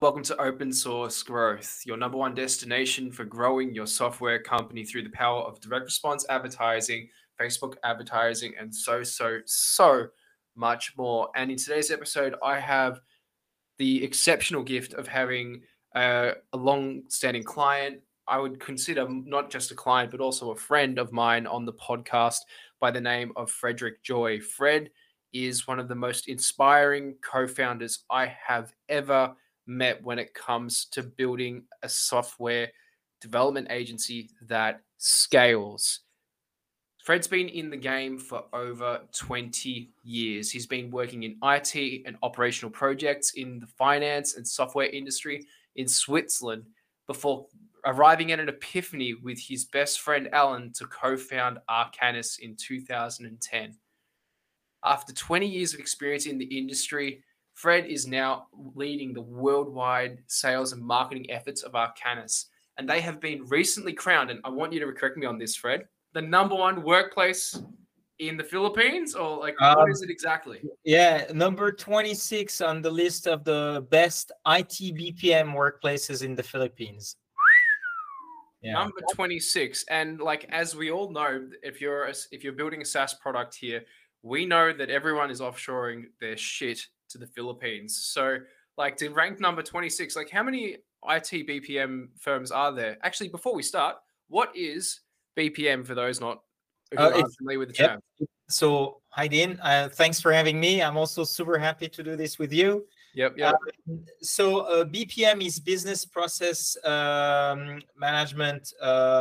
Welcome to Open Source Growth, your number one destination for growing your software company through the power of direct response advertising, Facebook advertising, and so much more. And in today's episode, I have the exceptional gift of having a long-standing client. I would consider not just a client, but also a friend of mine on the podcast by the name of Frederick Joy. Fred is one of the most inspiring co-founders I have ever met when it comes to building a software development agency that scales. Fred's been in the game for over 20 years. He's been working in IT and operational projects in the finance and software industry in Switzerland before arriving at an epiphany with his best friend Alan to co-found Arcanus in 2010. After 20 years of experience in the industry, Fred is now leading the worldwide sales and marketing efforts of Arcanus. And they have been recently crowned, and I want you to correct me on this, Fred, the number one workplace in the Philippines, or like what is it exactly? Yeah, number 26 on the list of the best IT BPM workplaces in the Philippines. Yeah. Number 26. And like as we all know, if you're building a SaaS product here, we know that everyone is offshoring their shit to the Philippines. So like to rank number 26, like how many IT BPM firms are there? Actually, before we start, what is BPM for those not who aren't familiar with the term? So hi Dean, thanks for having me. I'm also super happy to do this with you. Yep. So BPM is business process management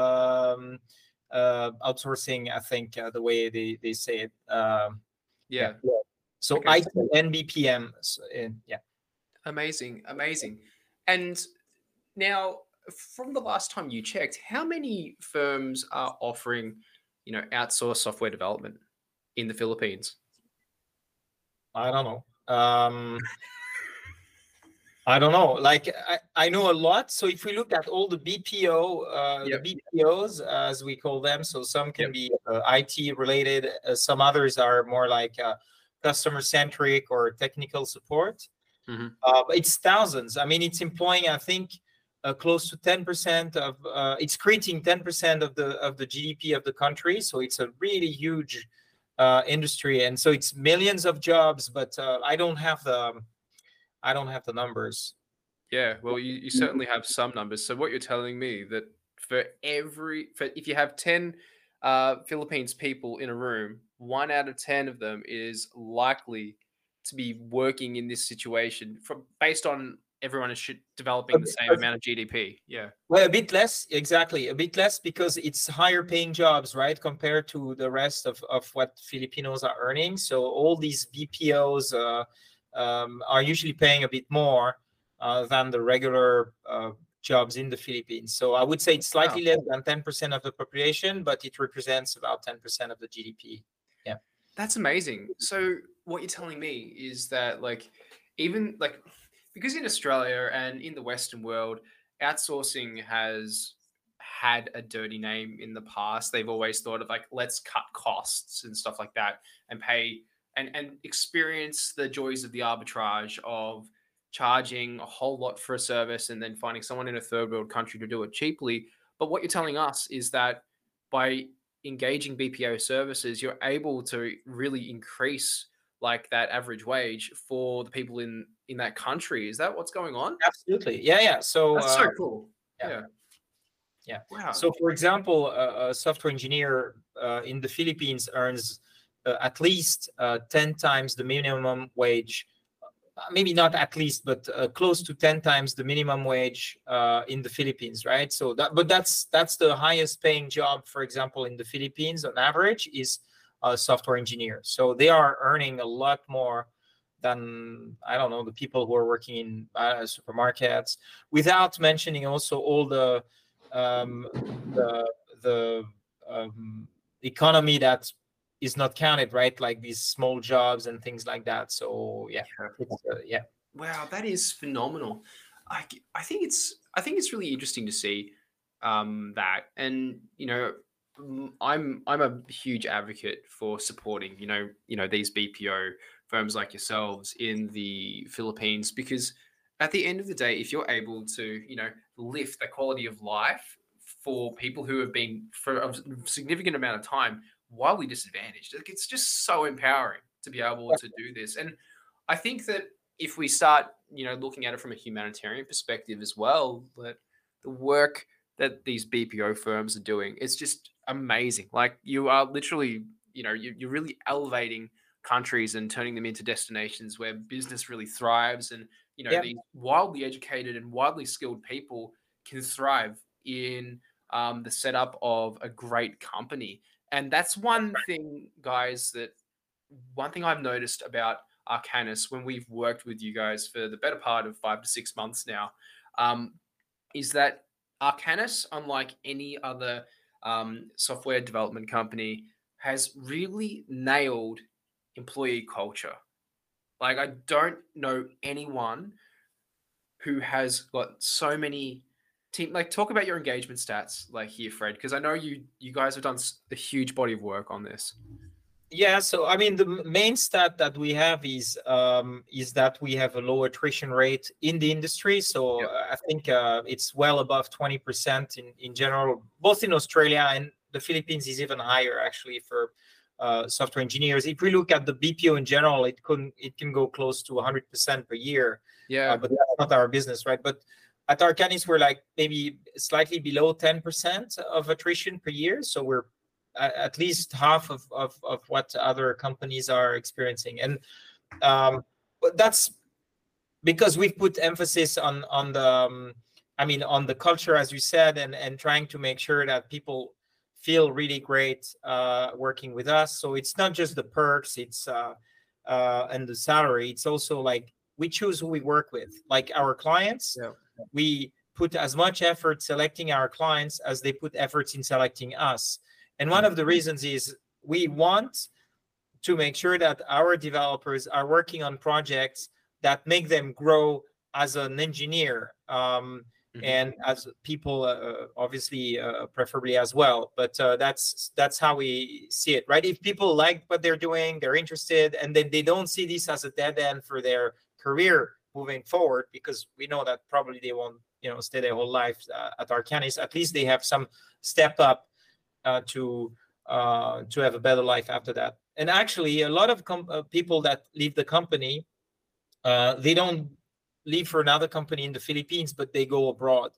outsourcing, I think the way they say it. Yeah. So okay. IT and BPM. Yeah. Amazing. And now, from the last time you checked, how many firms are offering, outsourced software development in the Philippines? I don't know. I don't know. Like I know a lot. So if we look at all the BPO, the BPOs as we call them, so some can be IT related, some others are more like customer centric or technical support. Mm-hmm. But it's thousands. I mean, it's employing, I think, close to 10% of. It's creating 10% of the GDP of the country. So it's a really huge industry, and so it's millions of jobs. But I don't have the numbers. Yeah, well, you certainly have some numbers. So what you're telling me that if you have 10 Philippines people in a room, 1 out of 10 of them is likely to be working in this situation based on everyone is developing the same amount of GDP. Yeah. Well, a bit less, exactly. A bit less because it's higher paying jobs, right? Compared to the rest of what Filipinos are earning. So all these BPOs are usually paying a bit more than the regular jobs in the Philippines. So I would say it's slightly less than 10% of the population, but it represents about 10% of the GDP. Yeah. That's amazing. So what you're telling me is that even because in Australia and in the Western world, outsourcing has had a dirty name in the past. They've always thought of let's cut costs and stuff like that and pay and experience the joys of the arbitrage of charging a whole lot for a service and then finding someone in a third world country to do it cheaply. But what you're telling us is that by engaging BPO services, you're able to really increase that average wage for the people in that country. Is that what's going on? Absolutely. Yeah. So that's so cool. Yeah. Wow. So for example, a software engineer in the Philippines earns at least 10 times the minimum wage. Maybe not at least, but close to 10 times the minimum wage in the Philippines, right? So that's the highest paying job, for example, in the Philippines on average is a software engineer. So they are earning a lot more than, I don't know, the people who are working in supermarkets, without mentioning also all the economy that is not counted, right? Like these small jobs and things like that. So yeah. Wow, that is phenomenal. I think it's really interesting to see that, and I'm a huge advocate for supporting these BPO firms like yourselves in the Philippines because at the end of the day, if you're able to, lift the quality of life for people who have been for a significant amount of time wildly disadvantaged, like, it's just so empowering to be able to do this. And I think that if we start, looking at it from a humanitarian perspective as well, that the work that these BPO firms are doing, it's just amazing. Like, you are literally, you're really elevating countries and turning them into destinations where business really thrives. And Yeah. these wildly educated and widely skilled people can thrive in the setup of a great company. And that's one thing, guys, one thing I've noticed about Arcanus when we've worked with you guys for the better part of 5 to 6 months now, is that Arcanus, unlike any other software development company, has really nailed employee culture. Like, I don't know anyone who has got so many team. Like, talk about your engagement stats, like, here, Fred, because I know you guys have done a huge body of work on this. Yeah, so I mean, the main stat that we have is that we have a low attrition rate in the industry. So Yep. I think it's well above 20% in general, both in Australia and the Philippines is even higher actually for software engineers. If we look at the BPO in general, it can go close to 100% per year. Yeah. But that's not our business, right? But at Arcanis, we're like maybe slightly below 10% of attrition per year. So we're at least half of what other companies are experiencing. And but that's because we've put emphasis on the on the culture, as you said, and trying to make sure that people feel really great working with us. So it's not just the perks, it's and the salary. It's also like we choose who we work with, like our clients. Yeah. We put as much effort selecting our clients as they put efforts in selecting us. And one of the reasons is we want to make sure that our developers are working on projects that make them grow as an engineer and as people, obviously, preferably as well. But that's how we see it, right? If people like what they're doing, they're interested, and then they don't see this as a dead end for their career moving forward, because we know that probably they won't, stay their whole life at Arcanis. At least they have some step up to have a better life after that. And actually, a lot of people that leave the company, they don't leave for another company in the Philippines, but they go abroad.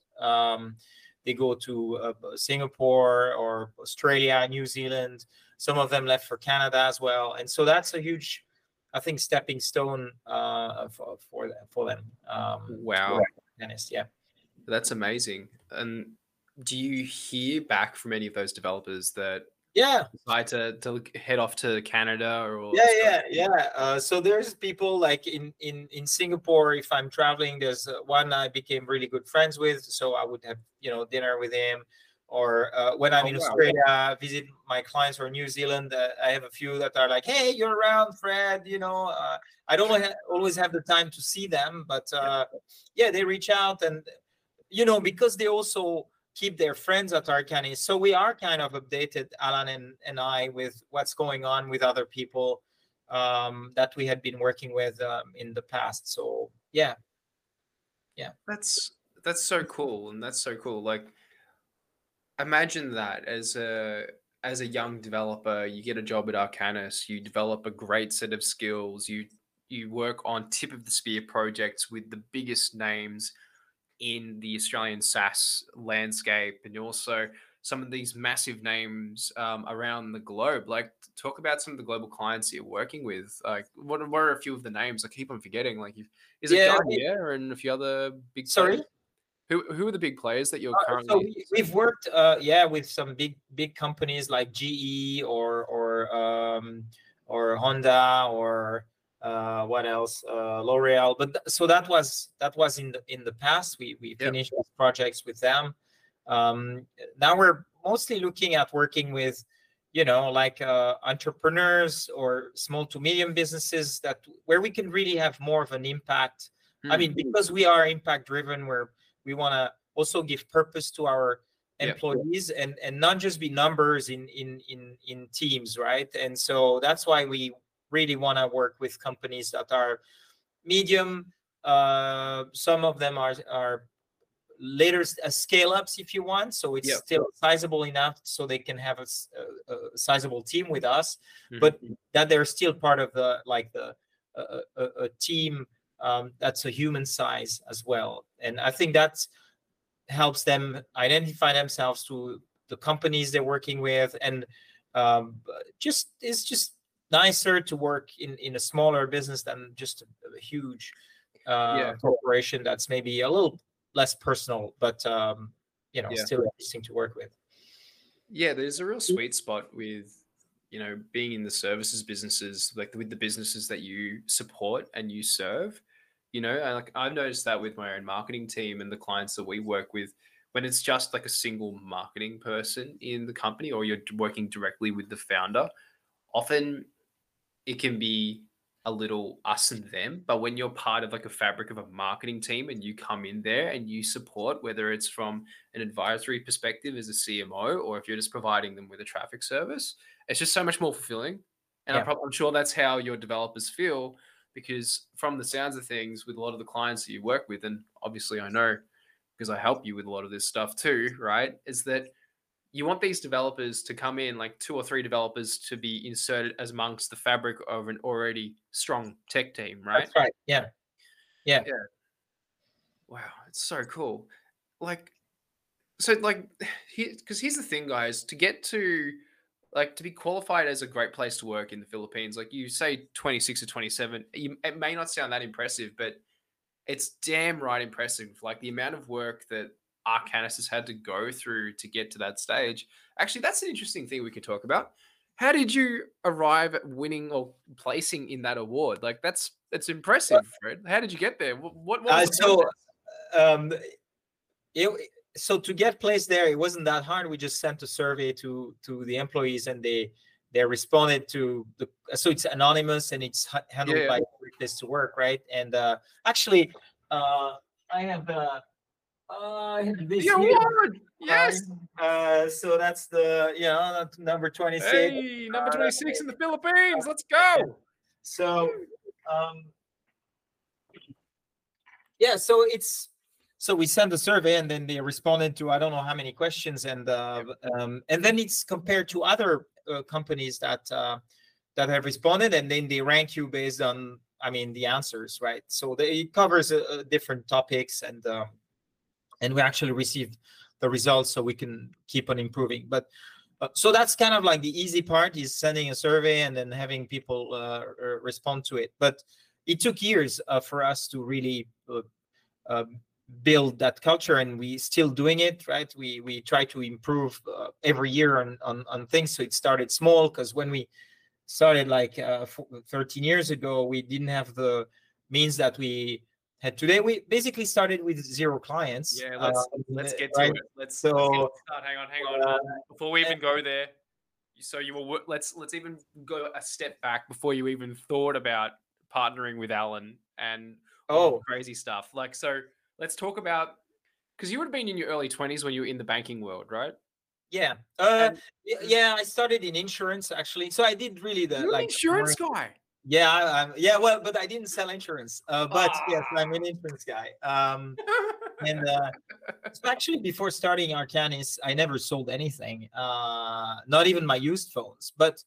They go to Singapore or Australia, New Zealand. Some of them left for Canada as well. And so that's a huge, I think, stepping stone for them. Wow. Yeah. That's amazing. And do you hear back from any of those developers that decide to head off to Canada or so there's people like in Singapore. If I'm traveling, there's one I became really good friends with, so I would have dinner with him. Or when I'm in Australia, visit my clients, or New Zealand, I have a few that are like, hey, you're around, Fred, I don't always have the time to see them, but they reach out. And because they also keep their friends at Arcanis. So we are kind of updated, Alan and I, with what's going on with other people that we had been working with in the past. So yeah. That's so cool. And that's so cool. Like, imagine that as a young developer, you get a job at Arcanis, you develop a great set of skills, you work on tip of the spear projects with the biggest names in the Australian SaaS landscape, and also some of these massive names around the globe. Like, talk about some of the global clients you're working with. Like, what are a few of the names? I keep on forgetting. Like, is it Garnier and a few other big players? Who are the big players that you're currently? So we've worked, with some big companies like GE or Honda or what else? L'Oreal. But so that was in the past. We finished these projects with them. Now we're mostly looking at working with, like entrepreneurs or small to medium businesses where we can really have more of an impact. I mean, because we are impact driven, where we want to also give purpose to our employees and not just be numbers in teams, right? And so that's why we really want to work with companies that are medium Some of them are later scale ups, if you want. So it's still sizable enough so they can have a sizable team with us, but that they're still part of a team that's a human size as well. And I think that helps them identify themselves to the companies they're working with, and it's just nicer to work in a smaller business than just a huge corporation that's maybe a little less personal, but still interesting to work with. Yeah, there's a real sweet spot with being in the services businesses, like with the businesses that you support and you serve. And I've noticed that with my own marketing team and the clients that we work with, when it's just like a single marketing person in the company, or you're working directly with the founder, often it can be a little us and them. But when you're part of like a fabric of a marketing team and you come in there and you support, whether it's from an advisory perspective as a CMO, or if you're just providing them with a traffic service, it's just so much more fulfilling. And I'm sure that's how your developers feel, because from the sounds of things, with a lot of the clients that you work with, and obviously I know because I help you with a lot of this stuff too, right, is that you want these developers to come in, like 2 or 3 developers, to be inserted as amongst the fabric of an already strong tech team, right? That's right. Yeah. Wow, it's so cool. Because here's the thing, guys. To get to be qualified as a great place to work in the Philippines, like you say, 26 or 27, it may not sound that impressive, but it's damn right impressive. Like the amount of work that Arcanus has had to go through to get to that stage. Actually, that's an interesting thing we could talk about. How did you arrive at winning or placing in that award? Like that's impressive, Fred. How did you get there? What was so to get placed there, it wasn't that hard. We just sent a survey to the employees, and they responded to so it's anonymous and it's handled by Great Place to Work, right? And actually, I have this award. Yes. So that's the number 26. Hey, number 26 in the Philippines. Let's go. So so we sent a survey, and then they responded to I don't know how many questions, and then it's compared to other companies that have responded, and then they rank you based on the answers, right? So it covers different topics, and we actually received the results so we can keep on improving. But so that's kind of like the easy part, is sending a survey and then having people respond to it. But it took years for us to really build that culture, and we still doing it, right? We try to improve every year on things. So it started small, because when we started 13 years ago, we didn't have the means that we had today. We basically started with 0 clients. Yeah, let's get to it. Let's start. Hang on. Before we even go there, so you were let's even go a step back before you even thought about partnering with Alan and crazy stuff. So let's talk about, because you would have been in your early 20s when you were in the banking world, right? Yeah. I started in insurance, actually. So I did really You're an insurance guy. Yeah, well, but I didn't sell insurance. But yes, I'm an insurance guy. And so actually, before starting Arcanus, I never sold anything, not even my used phones. But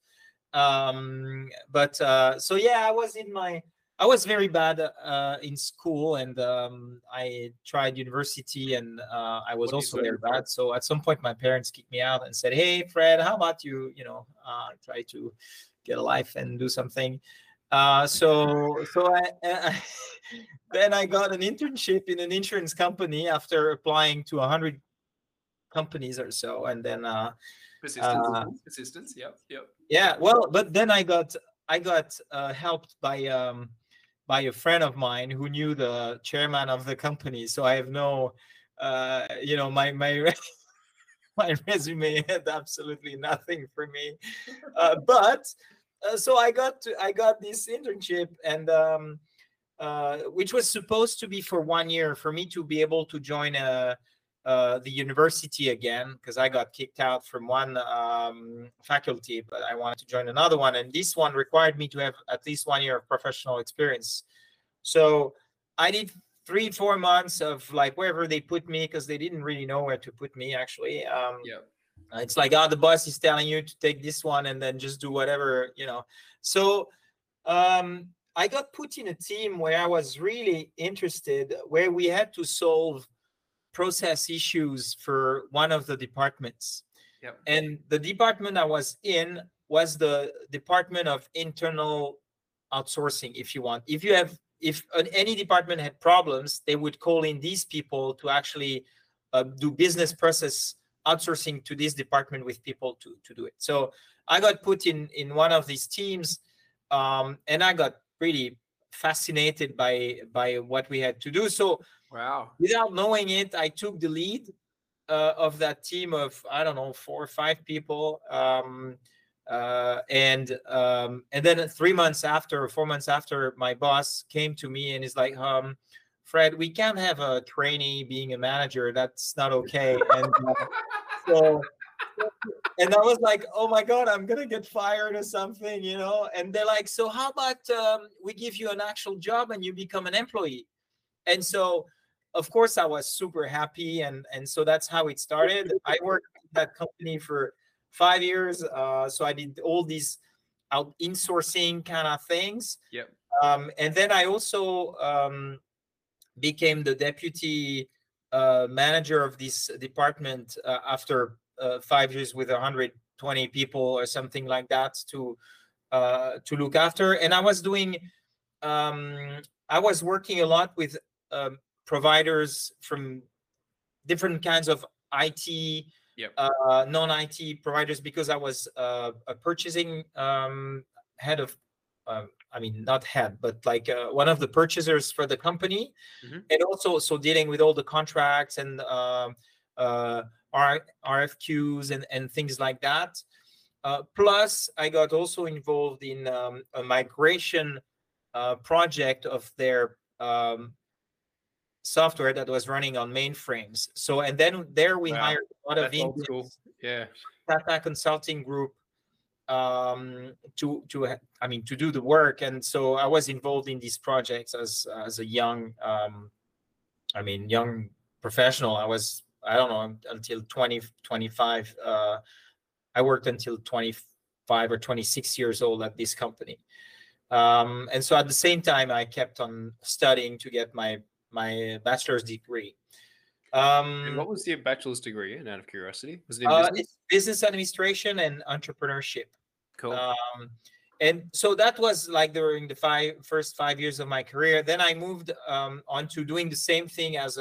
so yeah, I was very bad in school, and I tried university, and I was also very bad. So at some point, my parents kicked me out and said, "Hey, Fred, how about you try to get a life and do something?" So I then I got an internship in an insurance company after applying to 100 companies or so, and then persistence. Yep. Yeah, well, but then I got helped by a friend of mine who knew the chairman of the company. So I have no, my my resume had absolutely nothing for me, but so I got this internship, and which was supposed to be for 1 year for me to be able to join the university again, because I got kicked out from one faculty, but I wanted to join another one, and this one required me to have at least 1 year of professional experience. So I did 3-4 months of like wherever they put me, because they didn't really know where to put me actually. Yeah. It's like, oh, the boss is telling you to take this one and then just do whatever, So I got put in a team where I was really interested, where we had to solve process issues for one of the departments. Yep. And the department I was in was the Department of Internal Outsourcing, if you want. If any department had problems, they would call in these people to actually do business process outsourcing to this department with people to do it. So I got put in one of these teams, and I got really fascinated by what we had to do. So Wow. without knowing it, I took the lead of that team of, I don't know, 4 or 5 people. And then 3 months after, or 4 months after, my boss came to me and is like, Fred, we can't have a trainee being a manager. That's not okay. And and I was like, oh my God, I'm gonna get fired or something, And they're like, so how about we give you an actual job and you become an employee? And so, of course, I was super happy, and so that's how it started. I worked at that company for 5 years, so I did all these insourcing kind of things. Yep. And then I also became the deputy manager of this department after 5 years with 120 people or something like that to look after. And I was doing, I was working a lot with providers from different kinds of IT, Yep. Non-IT providers, because I was a purchasing head of, not head, but like one of the purchasers for the company, and also so dealing with all the contracts and RFQs and things like that. Plus, I got also involved in a migration project of their software that was running on mainframes. So, and then there we hired a lot of Indians, Tata Consulting Group, to do the work. And so I was involved in these projects as a young, young professional. I don't know, until 25. I worked until 25 or 26 years old at this company. And so at the same time, I kept on studying to get my bachelor's degree. And what was your bachelor's degree in, out of curiosity? Was it in business? It's business administration and entrepreneurship. Cool. And so that was like during the first 5 years of my career. Then I moved on to doing the same thing as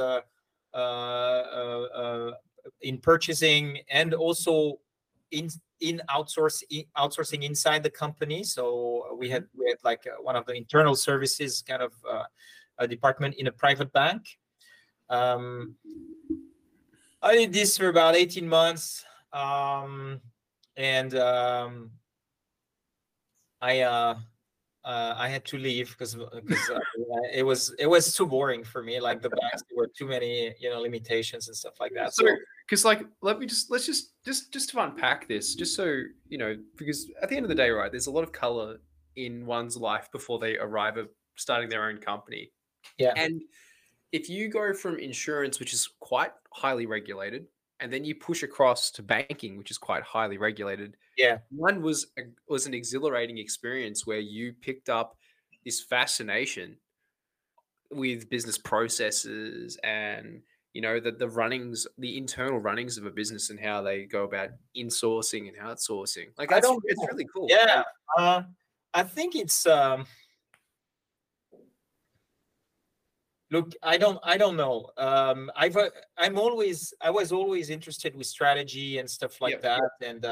in purchasing, and also in outsourcing inside the company. So we had like one of the internal services kind of a department in a private bank. I did this for about 18 months. I had to leave because it was too boring for me. Like the banks, there were too many limitations and stuff like that. So because let's just to unpack this, just so because at the end of the day, right, there's a lot of color in one's life before they arrive at starting their own company. Yeah. And if you go from insurance, which is quite highly regulated, and then you push across to banking, which is quite highly regulated. Yeah. One was an exhilarating experience where you picked up this fascination with business processes and, the runnings, the internal runnings of a business and how they go about insourcing and outsourcing. Like, it's really cool. Yeah. I think it's, look, I don't know. I was always interested with strategy and stuff like that. And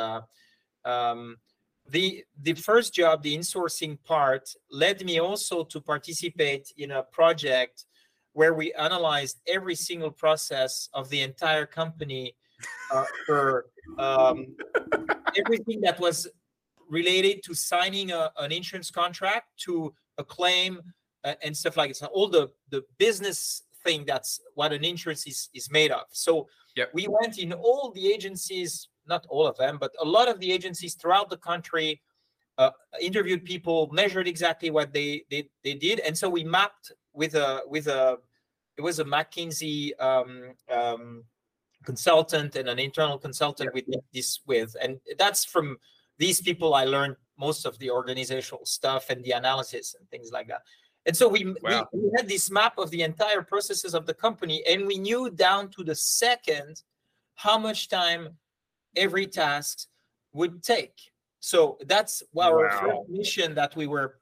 the first job, the insourcing part, led me also to participate in a project where we analyzed every single process of the entire company for everything that was related to signing an insurance contract, to a claim, and stuff like that. So all the business thing, that's what an insurance is made of. So we went in all the agencies, not all of them, but a lot of the agencies throughout the country, interviewed people, measured exactly what they did. And so we mapped with a it was a McKinsey consultant and an internal consultant we did this with, and that's from these people I learned most of the organizational stuff and the analysis and things like that. And so we had this map of the entire processes of the company, and we knew down to the second how much time every task would take. So that's our first mission that we were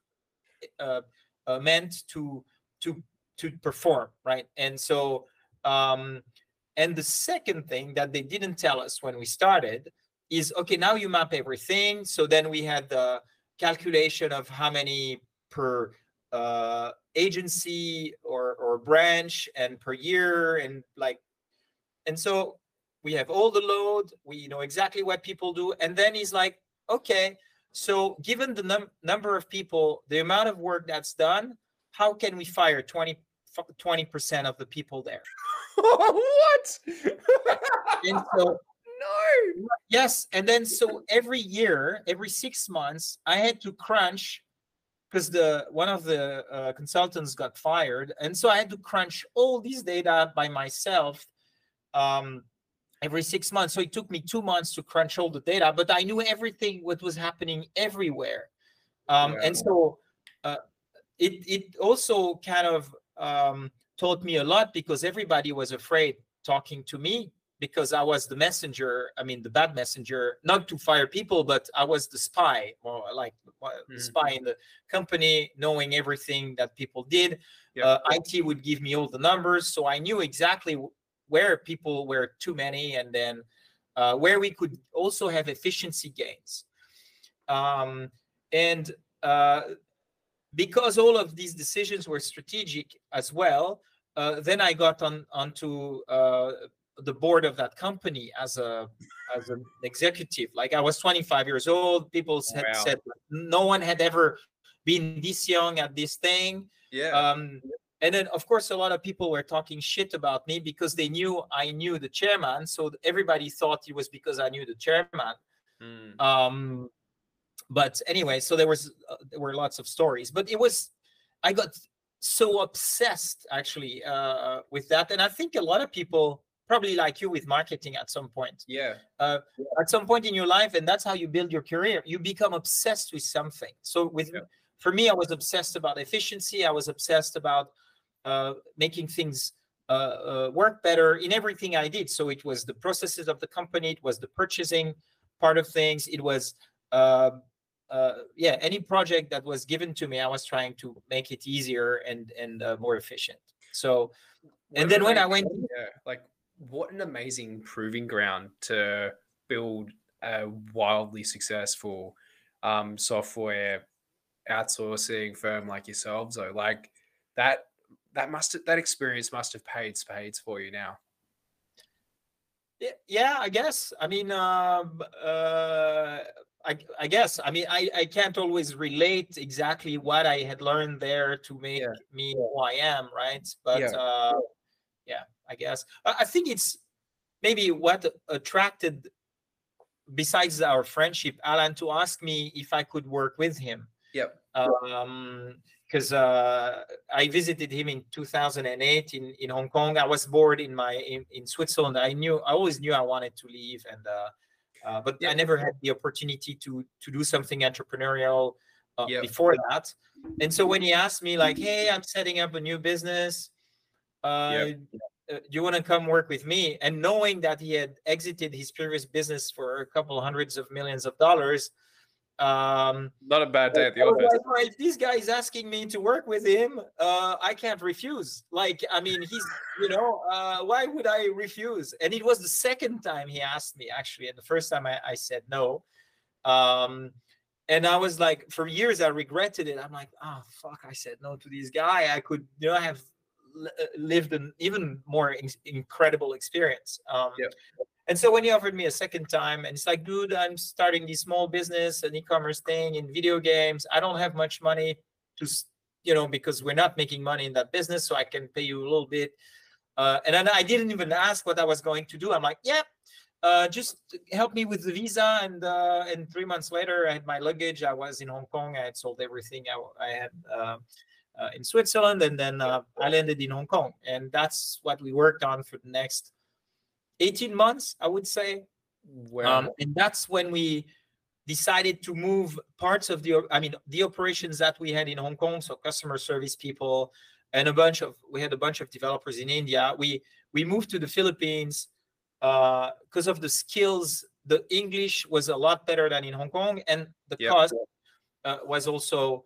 meant to perform, right? And so and the second thing that they didn't tell us when we started is, okay, now you map everything. So then we had the calculation of how many per agency or branch and per year, and so we have all the load, we know exactly what people do. And then he's like, okay, so given the number of people, the amount of work that's done, how can we fire 20% of the people there? What? And so, no. Yes. And then so every year, every 6 months, I had to crunch, because one of the consultants got fired. And so I had to crunch all these data by myself every 6 months. So it took me 2 months to crunch all the data, but I knew everything what was happening everywhere. And so it also kind of taught me a lot, because everybody was afraid talking to me, because I was the messenger, the bad messenger, not to fire people, but I was the spy, or like the spy in the company, knowing everything that people did. IT would give me all the numbers, so I knew exactly where people were too many, and then where we could also have efficiency gains. And because all of these decisions were strategic as well, then I got onto the board of that company as an executive. Like, I was 25 years old. People had said no one had ever been this young at this thing. And then, of course, a lot of people were talking shit about me because they knew I knew the chairman. So everybody thought it was because I knew the chairman. But anyway, so there were lots of stories. But I got so obsessed, actually, with that. And I think a lot of people, probably like you with marketing at some point. At some point in your life, and that's how you build your career. You become obsessed with something. So for me, I was obsessed about efficiency. I was obsessed about making things work better in everything I did. So it was the processes of the company. It was the purchasing part of things. It was any project that was given to me, I was trying to make it easier and more efficient. So, and then when I went, what an amazing proving ground to build a wildly successful software outsourcing firm like yourselves. So, like that experience must have paid spades for you now. Yeah, I guess. I guess. I can't always relate exactly what I had learned there to make me who I am, right? But I guess. I think it's maybe what attracted, besides our friendship, Alan, to ask me if I could work with him. Because I visited him in 2008 in Hong Kong. I was bored in Switzerland. I always knew I wanted to leave, and but I never had the opportunity to do something entrepreneurial before that. And so when he asked me, like, "Hey, I'm setting up a new business. Do you want to come work with me?" And knowing that he had exited his previous business for a couple hundreds of millions of dollars. Not a bad day at the office. Like, if this guy is asking me to work with him, I can't refuse. Like, he's, why would I refuse? And it was the second time he asked me, actually, and the first time I said no. And I was like, for years I regretted it. I'm like, oh fuck, I said no to this guy. I could, have lived an even more incredible experience. And so when he offered me a second time, and it's like, dude, I'm starting this small business, an e-commerce thing in video games. I don't have much money to, because we're not making money in that business, so I can pay you a little bit. And then I didn't even ask what I was going to do. I'm like, just help me with the visa. And 3 months later, I had my luggage. I was in Hong Kong. I had sold everything I had. in Switzerland, and then I landed in Hong Kong, and that's what we worked on for the next 18 months, I would say. Wow. And that's when we decided to move parts of the operations that we had in Hong Kong, so customer service people, and we had a bunch of developers in India. We moved to the Philippines because of the skills. The English was a lot better than in Hong Kong, and the cost was also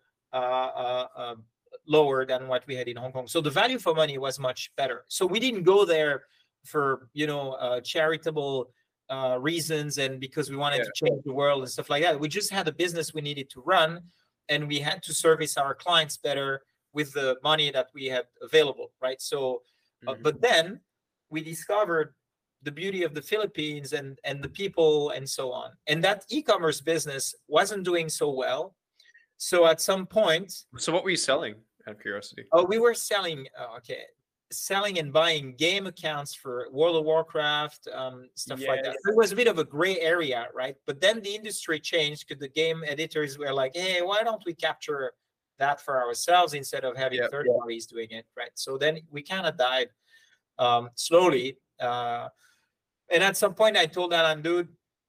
lower than what we had in Hong Kong. So the value for money was much better. So we didn't go there for charitable reasons and because we wanted to change the world and stuff like that. We just had a business we needed to run, and we had to service our clients better with the money that we had available, right? So, but then we discovered the beauty of the Philippines and the people and so on. And that e-commerce business wasn't doing so well. So at some point... So what were you selling, out of curiosity? Oh, we were selling and buying game accounts for World of Warcraft, stuff like that. It was a bit of a gray area, right? But then the industry changed because the game editors were like, hey, why don't we capture that for ourselves instead of having third parties doing it, right? So then we kind of died slowly. And at some point I told Alan, dude,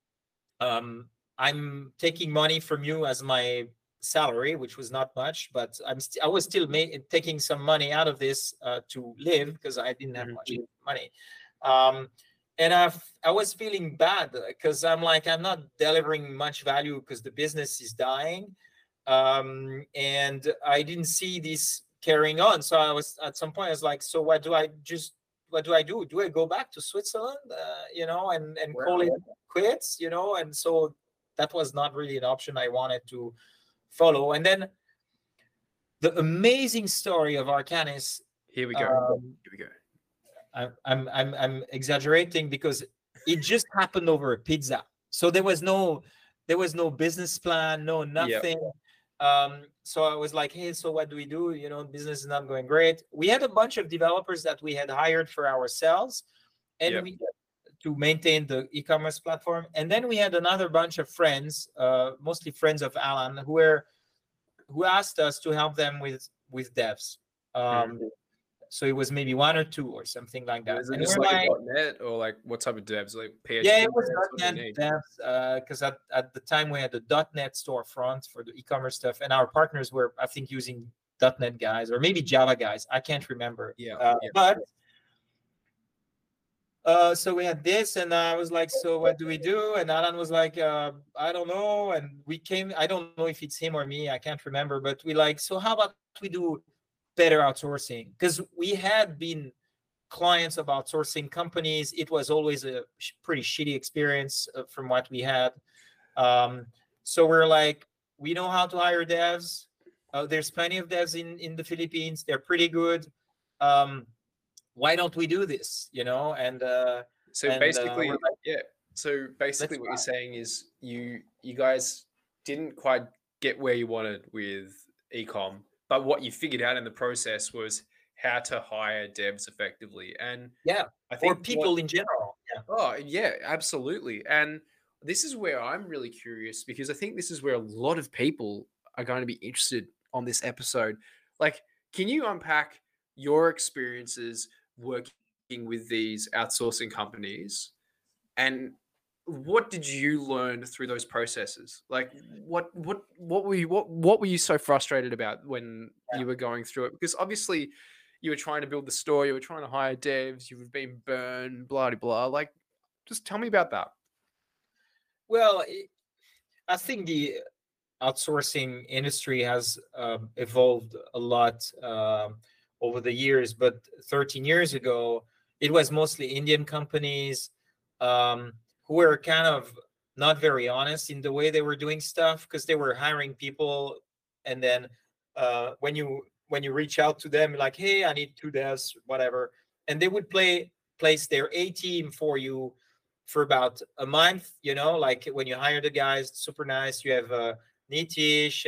I'm taking money from you as my salary, which was not much, but I was still taking some money out of this to live because I didn't have much money. And I was feeling bad because I'm like, I'm not delivering much value because the business is dying. And I didn't see this carrying on. So I was, at some point I was like, so what do I do? Do I go back to Switzerland, and call it quits, And so that was not really an option I wanted to follow. And then the amazing story of Arcanis. Here we go. I'm exaggerating because it just happened over a pizza. So there was no business plan, no nothing. So I was like, hey, so what do we do? Business is not going great. We had a bunch of developers that we had hired for ourselves, and we to maintain the e-commerce platform. And then we had another bunch of friends, mostly friends of Alan, who asked us to help them with devs. So it was maybe one or two or something like that. Was it just like .NET or like what type of devs? Like PHP? Yeah, it was .NET devs because at the time we had the .NET storefront for the e-commerce stuff, and our partners were, I think, using .NET guys or maybe Java guys. I can't remember. But so we had this, and I was like, so what do we do? And Alan was like, I don't know. And we came, I don't know if it's him or me, I can't remember, but we like, so how about we do better outsourcing? Because we had been clients of outsourcing companies. It was always a pretty shitty experience from what we had. So we're like, we know how to hire devs. There's plenty of devs in the Philippines. They're pretty good. Why don't we do this? And so basically, So basically, what you're saying is you guys didn't quite get where you wanted with ecom, but what you figured out in the process was how to hire devs effectively. And I think people in general. Oh yeah, absolutely. And this is where I'm really curious, because I think this is where a lot of people are going to be interested on this episode. Like, can you unpack your experiences working with these outsourcing companies, and what did you learn through those processes? Like, what were you so frustrated about when you were going through it? Because obviously you were trying to build the store, you were trying to hire devs, you've been burned, blah blah blah. Like, just tell me about that. Well, I think the outsourcing industry has evolved a lot over the years, but 13 years ago, it was mostly Indian companies who were kind of not very honest in the way they were doing stuff, because they were hiring people, and then when you reach out to them, like, hey, I need 2 devs, whatever, and they would place their A team for you for about a month. Like when you hire the guys, super nice. You have Nitish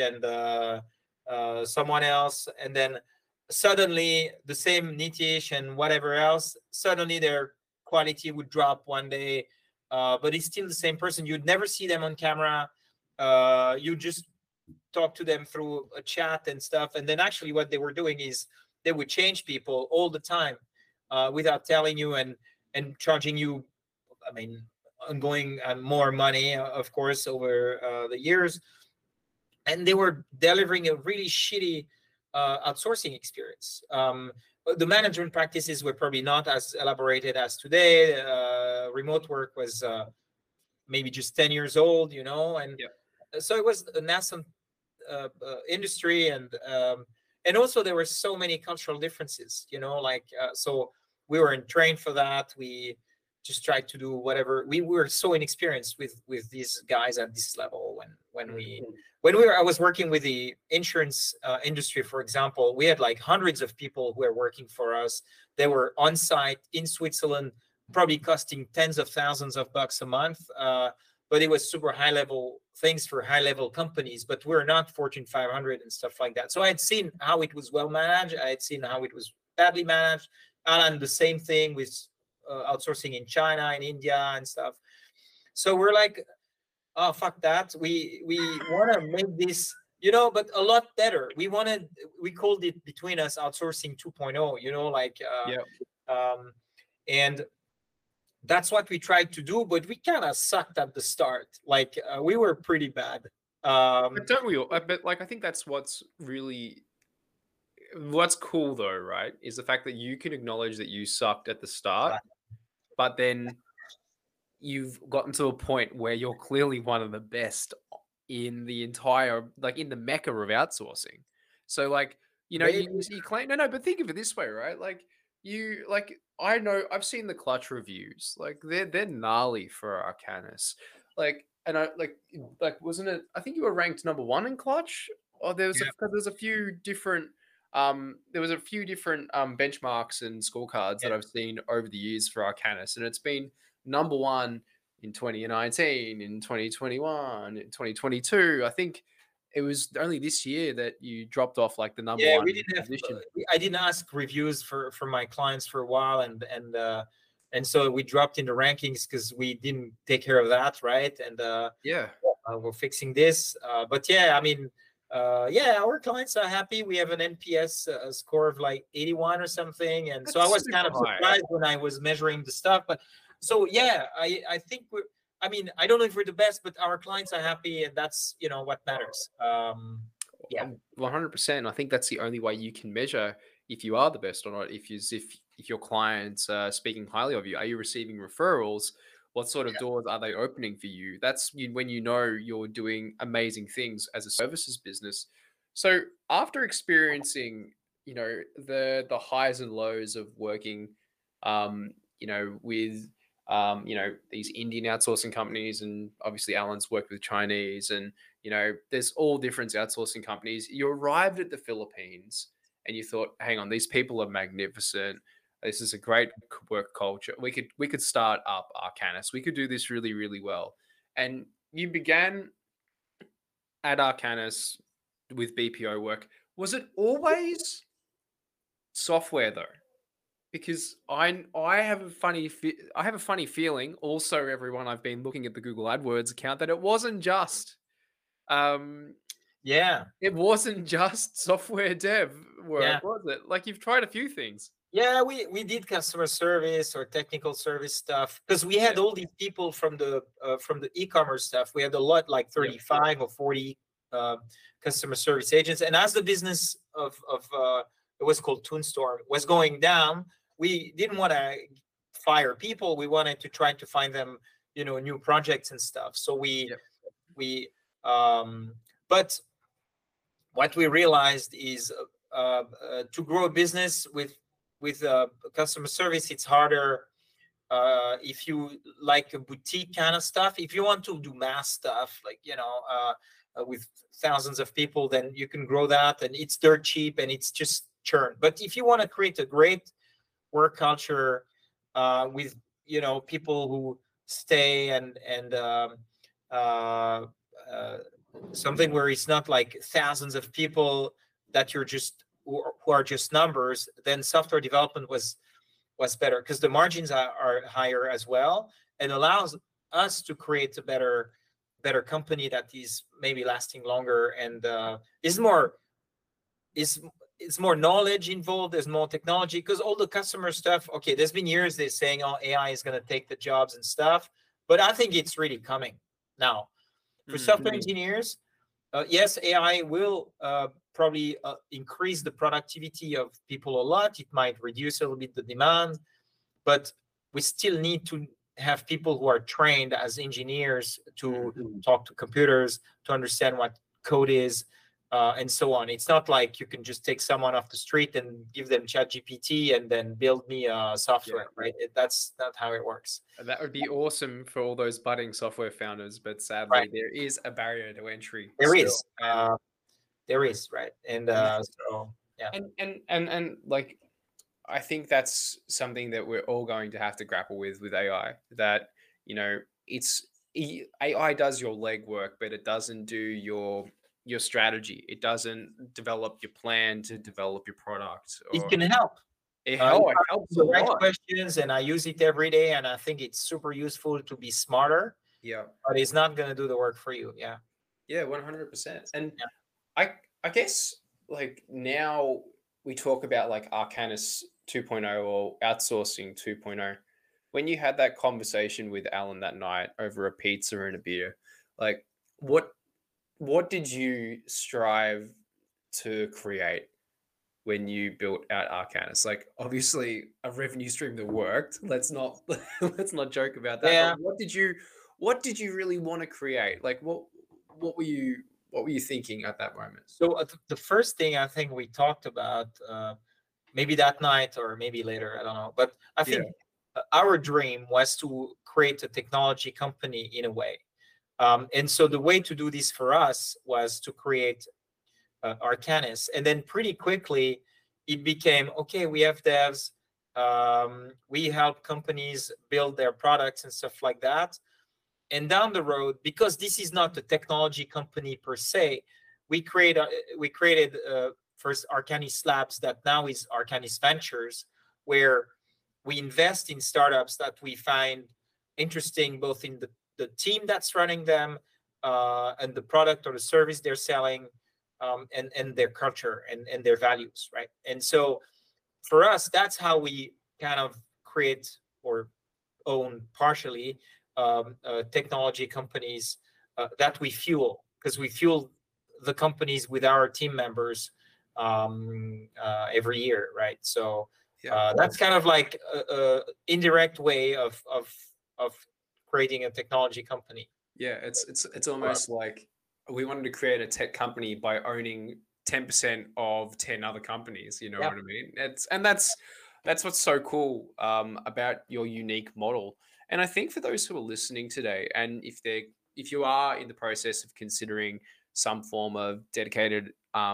and someone else, and then suddenly the same Nitish and whatever else, suddenly their quality would drop one day, but it's still the same person. You'd never see them on camera. You just talk to them through a chat and stuff. And then actually what they were doing is they would change people all the time without telling you, and charging you, I mean, ongoing and more money, of course, over the years. And they were delivering a really shitty outsourcing experience. The management practices were probably not as elaborated as today. Remote work was maybe just 10 years old, you know, and so it was a nascent industry, and also there were so many cultural differences, you know, like so we weren't trained for that. We just tried to do whatever. We were so inexperienced with these guys at this level. I was working with the insurance industry, for example, we had like hundreds of people who were working for us. They were on site in Switzerland, probably costing tens of thousands of bucks a month. But it was super high level things for high level companies, but we're not Fortune 500 and stuff like that. So I had seen how it was well managed. I had seen how it was badly managed. And the same thing with outsourcing in China, in India and stuff. So we're like, oh, fuck that. We want to make this, you know, but a lot better. We called it between us outsourcing 2.0, you know, like, and that's what we tried to do, but we kind of sucked at the start. Like we were pretty bad. But don't we all? But like, I think that's what's cool though, right? Is the fact that you can acknowledge that you sucked at the start, but then you've gotten to a point where you're clearly one of the best in the entire, like in the mecca of outsourcing. So like, you know, you claim, no, but think of it this way, right? Like I know I've seen the Clutch reviews, like they're gnarly for Arcanus. Like, and I like wasn't it, I think you were ranked number 1 in Clutch, or there was a few different benchmarks and scorecards that I've seen over the years for Arcanus, and it's been number 1 in 2019, in 2021, in 2022. I think it was only this year that you dropped off like the number 1 position. I didn't ask reviews for my clients for a while, and so we dropped in the rankings because we didn't take care of that, right? And we're fixing this. But yeah, I mean, our clients are happy. We have an NPS score of like 81 or something, and so I was kind of surprised when I was measuring the stuff. But so yeah, I think I mean, I don't know if we're the best, but our clients are happy, and that's, you know, what matters. 100%. I think that's the only way you can measure if you are the best or not. If your clients are speaking highly of you, are you receiving referrals? What sort of doors are they opening for you? That's when you know you're doing amazing things as a services business. So after experiencing, you know, the highs and lows of working, you know, with you know, these Indian outsourcing companies, and obviously Alan's worked with Chinese, and you know, there's all different outsourcing companies. You arrived at the Philippines and you thought, hang on, these people are magnificent. This is a great work culture. We could start up Arcanus. We could do this really, really well. And you began at Arcanus with BPO work. Was it always software though? Because I have a funny feeling. Also, everyone, I've been looking at the Google AdWords account, that it wasn't just it wasn't just software dev work, was it? Like, you've tried a few things. Yeah, we did customer service or technical service stuff, because we had all these people from the e-commerce stuff. We had a lot, like 35 or 40 customer service agents. And as the business of it was called Toonstorm was going down, we didn't want to fire people. We wanted to try to find them, you know, new projects and stuff. So but what we realized is to grow a business with customer service, it's harder if you like a boutique kind of stuff. If you want to do mass stuff, like, you know, with thousands of people, then you can grow that, and it's dirt cheap and it's just churn. But if you want to create a great work culture with, you know, people who stay and something where it's not like thousands of people that you're just who are just numbers, then software development was better, because the margins are higher as well, and allows us to create a better better company that is maybe lasting longer and is more is it's more knowledge involved. There's more technology because all the customer stuff. Okay, there's been years they're saying, "Oh, AI is going to take the jobs and stuff," but I think it's really coming now. For software engineers, yes, AI will probably increase the productivity of people a lot. It might reduce a little bit the demand, but we still need to have people who are trained as engineers to talk to computers, to understand what code is, and so on. It's not like you can just take someone off the street and give them ChatGPT and then build me a software, right? That's not how it works. That would be awesome for all those budding software founders, but sadly, there is a barrier to entry. There is, right? And so yeah, and like, I think that's something that we're all going to have to grapple with AI. That, you know, AI does your legwork, but it doesn't do your strategy. It doesn't develop your plan to develop your product. It can help. It helps the right questions, and I use it every day, and I think it's super useful to be smarter. Yeah, but it's not going to do the work for you. Yeah, 100%. And I guess, like, now we talk about like Arcanus 2.0 or outsourcing 2.0. When you had that conversation with Alan that night over a pizza and a beer, like, what did you strive to create when you built out Arcanus? Like, obviously a revenue stream that worked. Let's not joke about that. Yeah. But what did you really want to create? Like, what were you thinking at that moment? So the first thing I think we talked about, maybe that night or maybe later, I don't know, but I think our dream was to create a technology company in a way. And so the way to do this for us was to create Arcanus. And then pretty quickly it became, okay, we have devs, we help companies build their products and stuff like that. And down the road, because this is not a technology company per se, we created first Arcanus Labs, that now is Arcanus Ventures, where we invest in startups that we find interesting, both in the team that's running them, and the product or the service they're selling, and their culture and their values, right? And so for us, that's how we kind of create or own partially technology companies that we fuel, because we fuel the companies with our team members every year, right? So that's kind of like a indirect way of creating a technology company. Yeah, it's almost like we wanted to create a tech company by owning 10% of 10 other companies. You know what I mean? That's what's so cool about your unique model. And I think for those who are listening today, and if you are in the process of considering some form of dedicated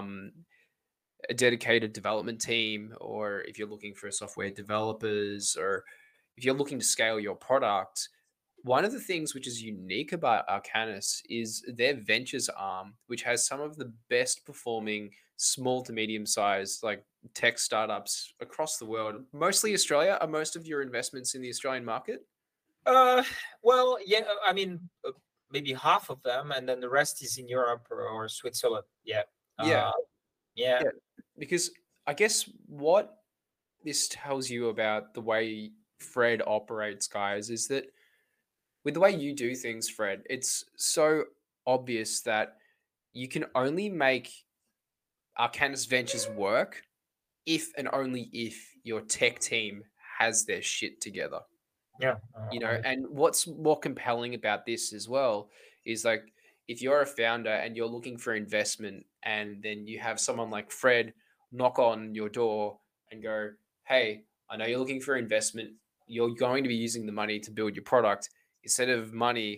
development team, or if you're looking for software developers, or if you're looking to scale your product, one of the things which is unique about Arcanus is their ventures arm, which has some of the best performing small to medium sized like tech startups across the world, mostly Australia. Are most of your investments in the Australian market? Well, yeah, I mean, maybe half of them, and then the rest is in Europe or Switzerland. Yeah. Because I guess what this tells you about the way Fred operates, guys, is that with the way you do things, Fred, it's so obvious that you can only make Arcanus Ventures work if and only if your tech team has their shit together. Yeah. And what's more compelling about this as well is, like, if you're a founder and you're looking for investment, and then you have someone like Fred knock on your door and go, hey, I know you're looking for investment. You're going to be using the money to build your product. Instead of money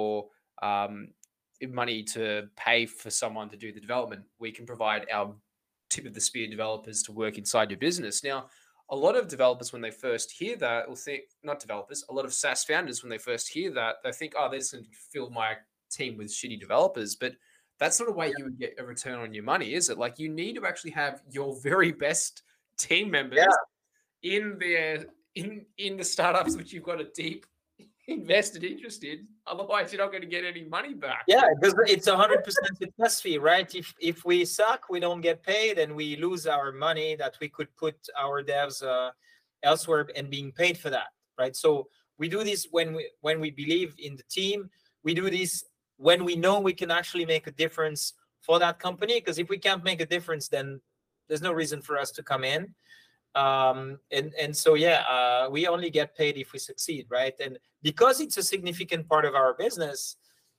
to pay for someone to do the development, we can provide our tip of the spear developers to work inside your business. Now, a lot of developers, when they first hear that, will think, not developers, a lot of SaaS founders, when they first hear that, they think, oh, they're just going to fill my team with shitty developers. But that's not a way you would get a return on your money, is it? Like, you need to actually have your very best team members in the startups which you've got a deep invested interest in. Otherwise, you're not going to get any money back. Yeah, because it's 100% success fee, right? If we suck, we don't get paid, and we lose our money that we could put our devs elsewhere and being paid for that, right? So we do this when we believe in the team. We do this when we know we can actually make a difference for that company. Because if we can't make a difference, then there's no reason for us to come in. And so yeah, we only get paid if we succeed, right? And because it's a significant part of our business,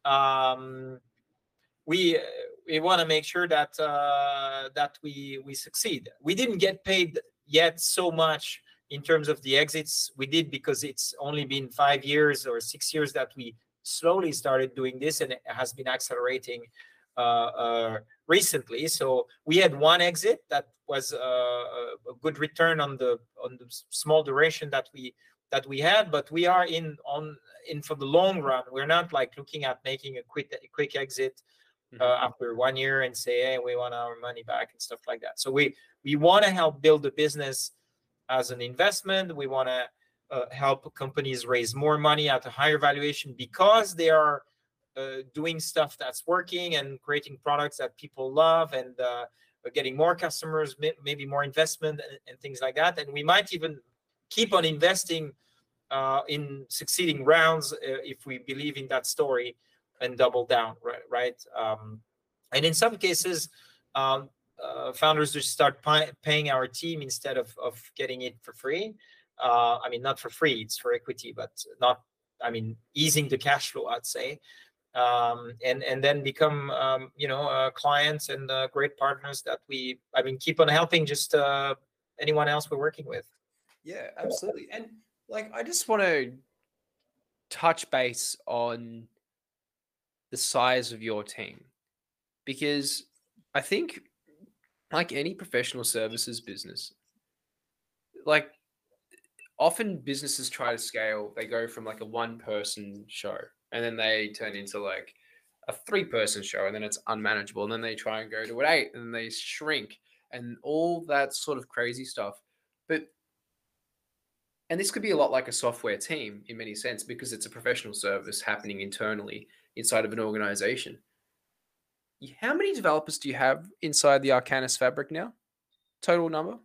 we want to make sure that that we succeed. We didn't get paid yet so much in terms of the exits. We did because it's only been 5 years or 6 years that we slowly started doing this, and it has been accelerating recently. So we had one exit that was a good return on the small duration that we had, but we are in for the long run. We're not like looking at making a quick exit after 1 year and say, hey, we want our money back and stuff like that. So we want to help build the business as an investment. We want to help companies raise more money at a higher valuation because they are doing stuff that's working and creating products that people love, and getting more customers, maybe more investment and things like that. And we might even keep on investing in succeeding rounds if we believe in that story and double down, right? And in some cases, founders just start paying our team instead of getting it for free. I mean, not for free, it's for equity, but not, I mean, easing the cash flow, I'd say. And then become clients and great partners that we keep on helping just anyone else we're working with. Yeah, absolutely. And like, I just want to touch base on the size of your team, because I think, like any professional services business, like often businesses try to scale, they go from like a 1-person show, and then they turn into like a 3-person show, and then it's unmanageable. And then they try and go to an 8, and then they shrink, and all that sort of crazy stuff. And this could be a lot like a software team in many sense, because it's a professional service happening internally inside of an organization. How many developers do you have inside the Arcanus fabric now? Total number?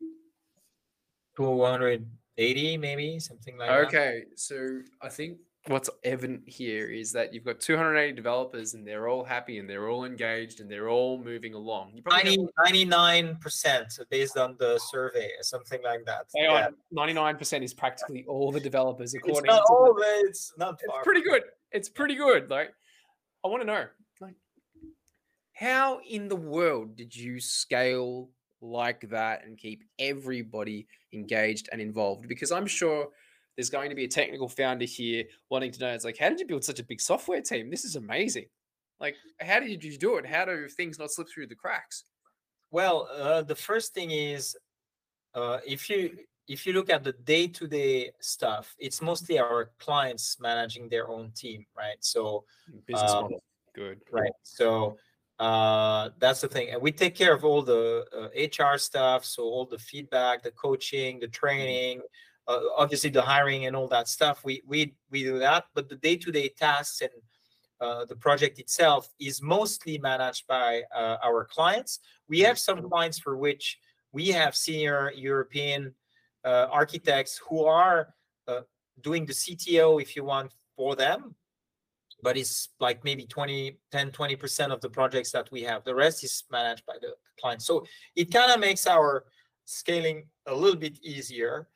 280, maybe, something like that. Okay, so I think what's evident here is that you've got 280 developers, and they're all happy, and they're all engaged, and they're all moving along. You 99% based on the survey, something like that. Yeah. 99% is practically all the developers, according it's not to all, but it's not far. It's pretty good. It's pretty good. Like, I want to know, like, how in the world did you scale like that and keep everybody engaged and involved? Because I'm sure there's going to be a technical founder here wanting to know, it's like, how did you build such a big software team? This is amazing. Like, how did you do it? How do things not slip through the cracks? Well, the first thing is, if you look at the day-to-day stuff, it's mostly our clients managing their own team, right? So business model, good, right? So that's the thing, and we take care of all the HR stuff, so all the feedback, the coaching, the training, obviously the hiring and all that stuff. We do that, but the day-to-day tasks and the project itself is mostly managed by our clients. We have some clients for which we have senior European architects who are doing the CTO, if you want, for them, but it's like maybe 10-20% of the projects that we have. The rest is managed by the client. So it kind of makes our scaling a little bit easier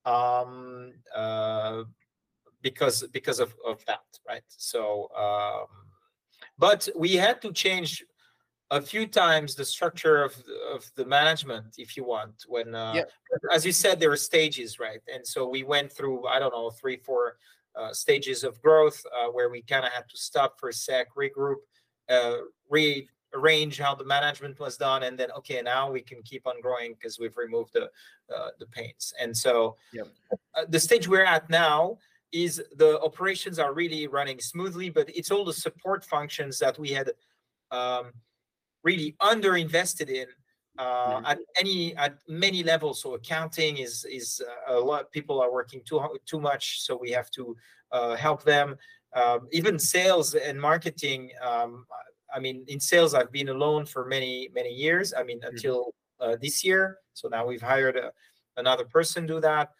because of that, right? So but we had to change a few times the structure of the management, if you want, when as you said, there are stages, right? And so we went through, I don't know, 3-4 stages of growth where we kind of had to stop for a sec, regroup, rearrange how the management was done, and then okay, now we can keep on growing because we've removed the pains. And so the stage we're at now is the operations are really running smoothly, but it's all the support functions that we had really underinvested in at many levels. So accounting is a lot. People are working too much, so we have to help them. Even sales and marketing. I mean, in sales, I've been alone for many years. I mean, until this year. So now we've hired another person to do that.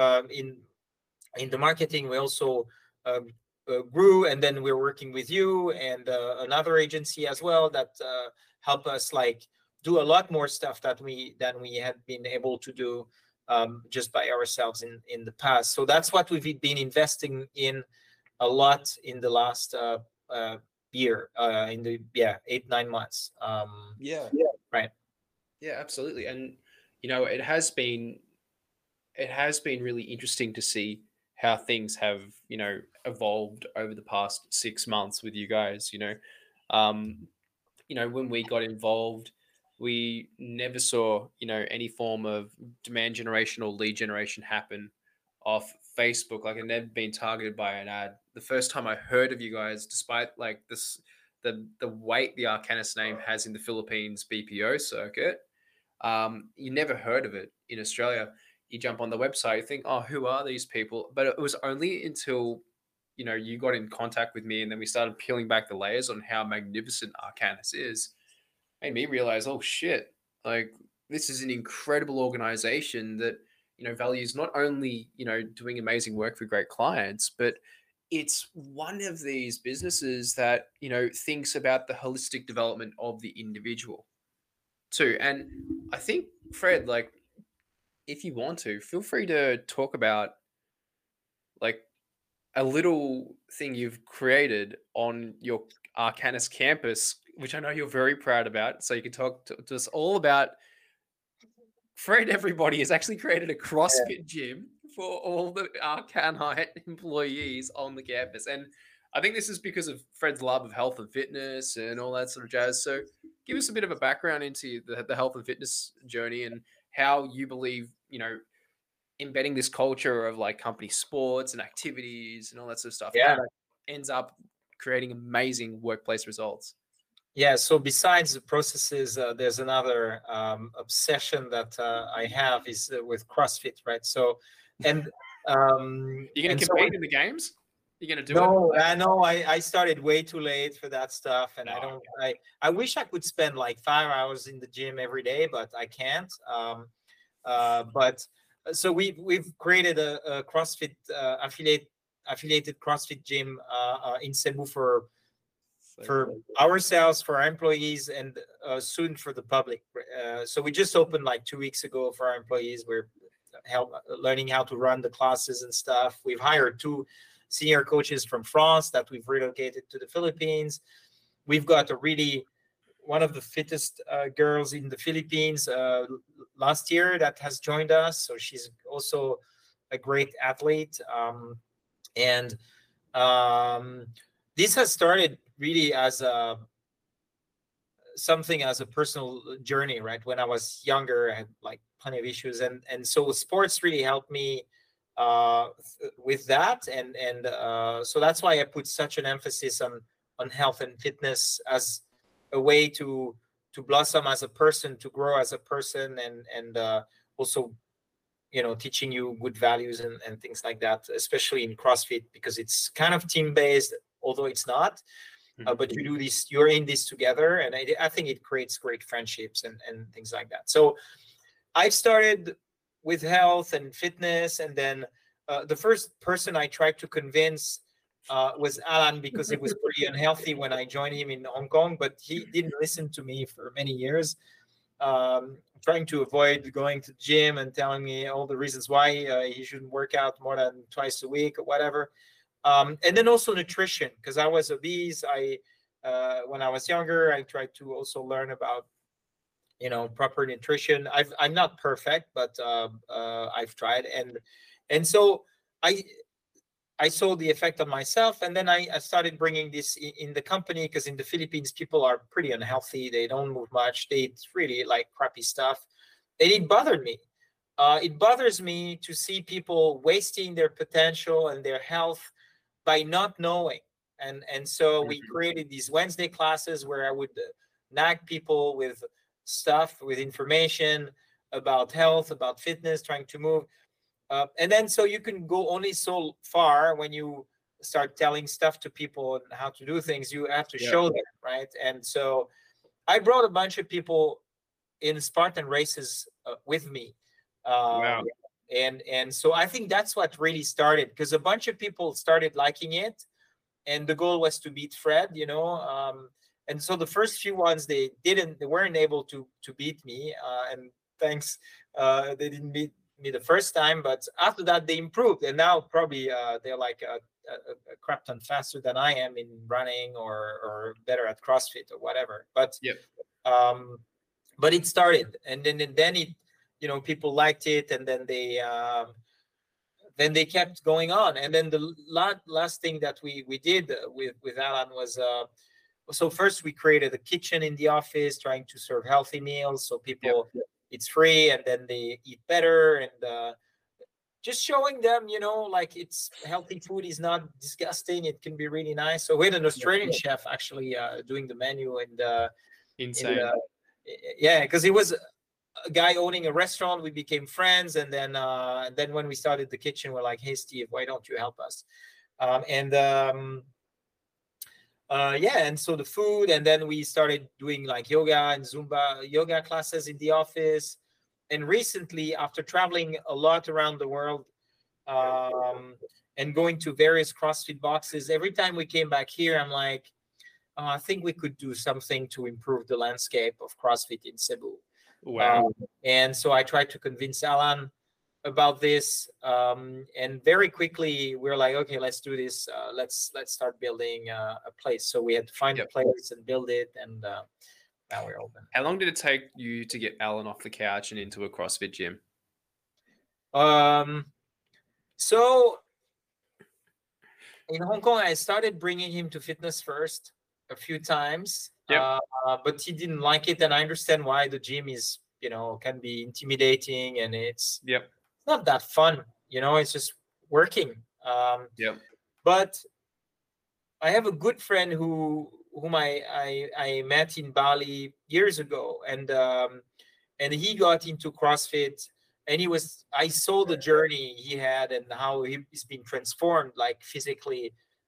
In the marketing, we also grew, and then we're working with you and another agency as well that help us like do a lot more stuff than we had been able to do just by ourselves in the past. So that's what we've been investing in a lot in the last year, in the 8-9 months. Right. Yeah, absolutely. And you know, it has been really interesting to see how things have, you know, evolved over the past 6 months with you guys. You know, when we got involved, we never saw, you know, any form of demand generation or lead generation happen off Facebook. Like, it never been targeted by an ad. The first time I heard of you guys, despite like this, the weight the Arcanus name has in the Philippines BPO circuit, you never heard of it in Australia. You jump on the website, you think, oh, who are these people? But it was only until, you know, you got in contact with me and then we started peeling back the layers on how magnificent Arcanus is. Made me realize, oh shit, like this is an incredible organization that, you know, values not only, you know, doing amazing work for great clients, but it's one of these businesses that, you know, thinks about the holistic development of the individual too. And I think, Fred, like, if you want to, feel free to talk about like a little thing you've created on your Arcanus campus, which I know you're very proud about. So you can talk to us all about. Fred, everybody has actually created a CrossFit gym for all the Arcanite employees on the campus. And I think this is because of Fred's love of health and fitness and all that sort of jazz. So give us a bit of a background into the health and fitness journey and how you believe, you know, embedding this culture of like company sports and activities and all that sort of stuff, how that ends up creating amazing workplace results. Yeah. So besides the processes, there's another obsession that I have is with CrossFit, right? So, and you're going to compete in the games? You're going to do it? No, I know. I started way too late for that stuff, and I wish I could spend like 5 hours in the gym every day, but I can't. But so we've created a CrossFit affiliated CrossFit gym in Cebu for ourselves, for our employees, and soon for the public. So we just opened like 2 weeks ago for our employees. We're learning how to run the classes and stuff. We've hired 2 senior coaches from France that we've relocated to the Philippines. We've got one of the fittest girls in the Philippines last year that has joined us. So she's also a great athlete. And this has started really as something as a personal journey, right? When I was younger, I had like plenty of issues. And so sports really helped me with that. And so that's why I put such an emphasis on health and fitness as a way to blossom as a person, to grow as a person, and also, you know, teaching you good values and things like that, especially in CrossFit, because it's kind of team-based, although it's not. But you're in this together, and I think it creates great friendships and things like that. So I started with health and fitness, and then the first person I tried to convince was Alan, because it was pretty unhealthy when I joined him in Hong Kong, but he didn't listen to me for many years, trying to avoid going to the gym and telling me all the reasons why he shouldn't work out more than twice a week or whatever. And then also nutrition, because I was obese. When I was younger, I tried to also learn about, you know, proper nutrition. I'm not perfect, but I've tried, and so I saw the effect on myself, and then I started bringing this in the company, because in the Philippines, people are pretty unhealthy. They don't move much. They eat really like crappy stuff, and it bothered me. It bothers me to see people wasting their potential and their health by not knowing. And so we created these Wednesday classes where I would nag people with stuff with information about health, about fitness, trying to move. And then so you can go only so far when you start telling stuff to people and how to do things. You have to show them, right? And so I brought a bunch of people in Spartan races with me. Wow. And so I think that's what really started, because a bunch of people started liking it, and the goal was to beat Fred, and so the first few ones they weren't able to beat me, and thanks, they didn't beat me the first time, but after that they improved, and now probably they're like a crap ton faster than I am in running, or better at CrossFit or whatever. But but it started, and then it, people liked it, and then they kept going on. And then the last thing that we did with Alan was, so first we created a kitchen in the office, trying to serve healthy meals, so people, it's free, and then they eat better, and just showing them, like, it's healthy food is not disgusting, it can be really nice. So we had an Australian chef actually doing the menu, and insane. Yeah, because he was a guy owning a restaurant. We became friends, and then when we started the kitchen, we're like, hey Steve, why don't you help us? And so the food, and then we started doing like yoga and Zumba yoga classes in the office. And recently, after traveling a lot around the world, and going to various CrossFit boxes, every time we came back here, I'm like, I think we could do something to improve the landscape of CrossFit in Cebu. Wow. And so I tried to convince Alan about this, and very quickly we're like, okay, let's do this. Let's start building a place. So we had to find a place and build it, and now we're open. How long did it take you to get Alan off the couch and into a CrossFit gym? So in Hong Kong, I started bringing him to Fitness First a few times, but he didn't like it, and I understand why. The gym is, can be intimidating, and it's not that fun. It's just working. But I have a good friend whom I met in Bali years ago, and he got into CrossFit, and I saw the journey he had and how he's been transformed, like physically.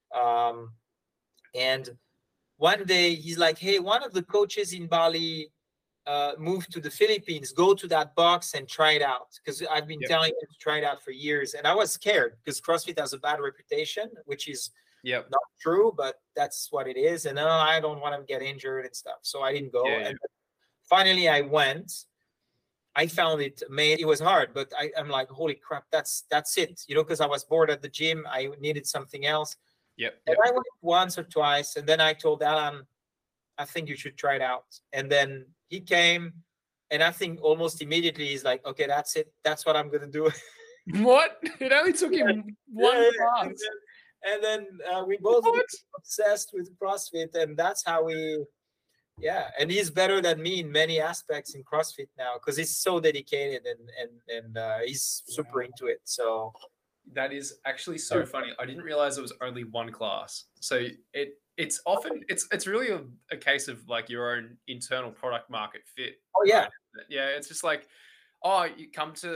And one day he's like, hey, one of the coaches in Bali moved to the Philippines, go to that box and try it out. Because I've been telling him to try it out for years. And I was scared because CrossFit has a bad reputation, which is not true, but that's what it is. And I don't want to get injured and stuff. So I didn't go. And finally I went. I found it amazing. It was hard, but I'm like, holy crap, that's it. Because I was bored at the gym. I needed something else. And I went once or twice, and then I told Alan, I think you should try it out. And then he came, and I think almost immediately he's like, okay, that's it. That's what I'm going to do. What? It only took him one class. And then we both got obsessed with CrossFit, and that's how we, and he's better than me in many aspects in CrossFit now, because he's so dedicated, and he's super into it. So that is actually so funny. I didn't realize it was only one class. So it's often it's really a case of like your own internal product market fit. Oh yeah. Right? Yeah. It's just like, oh, you come to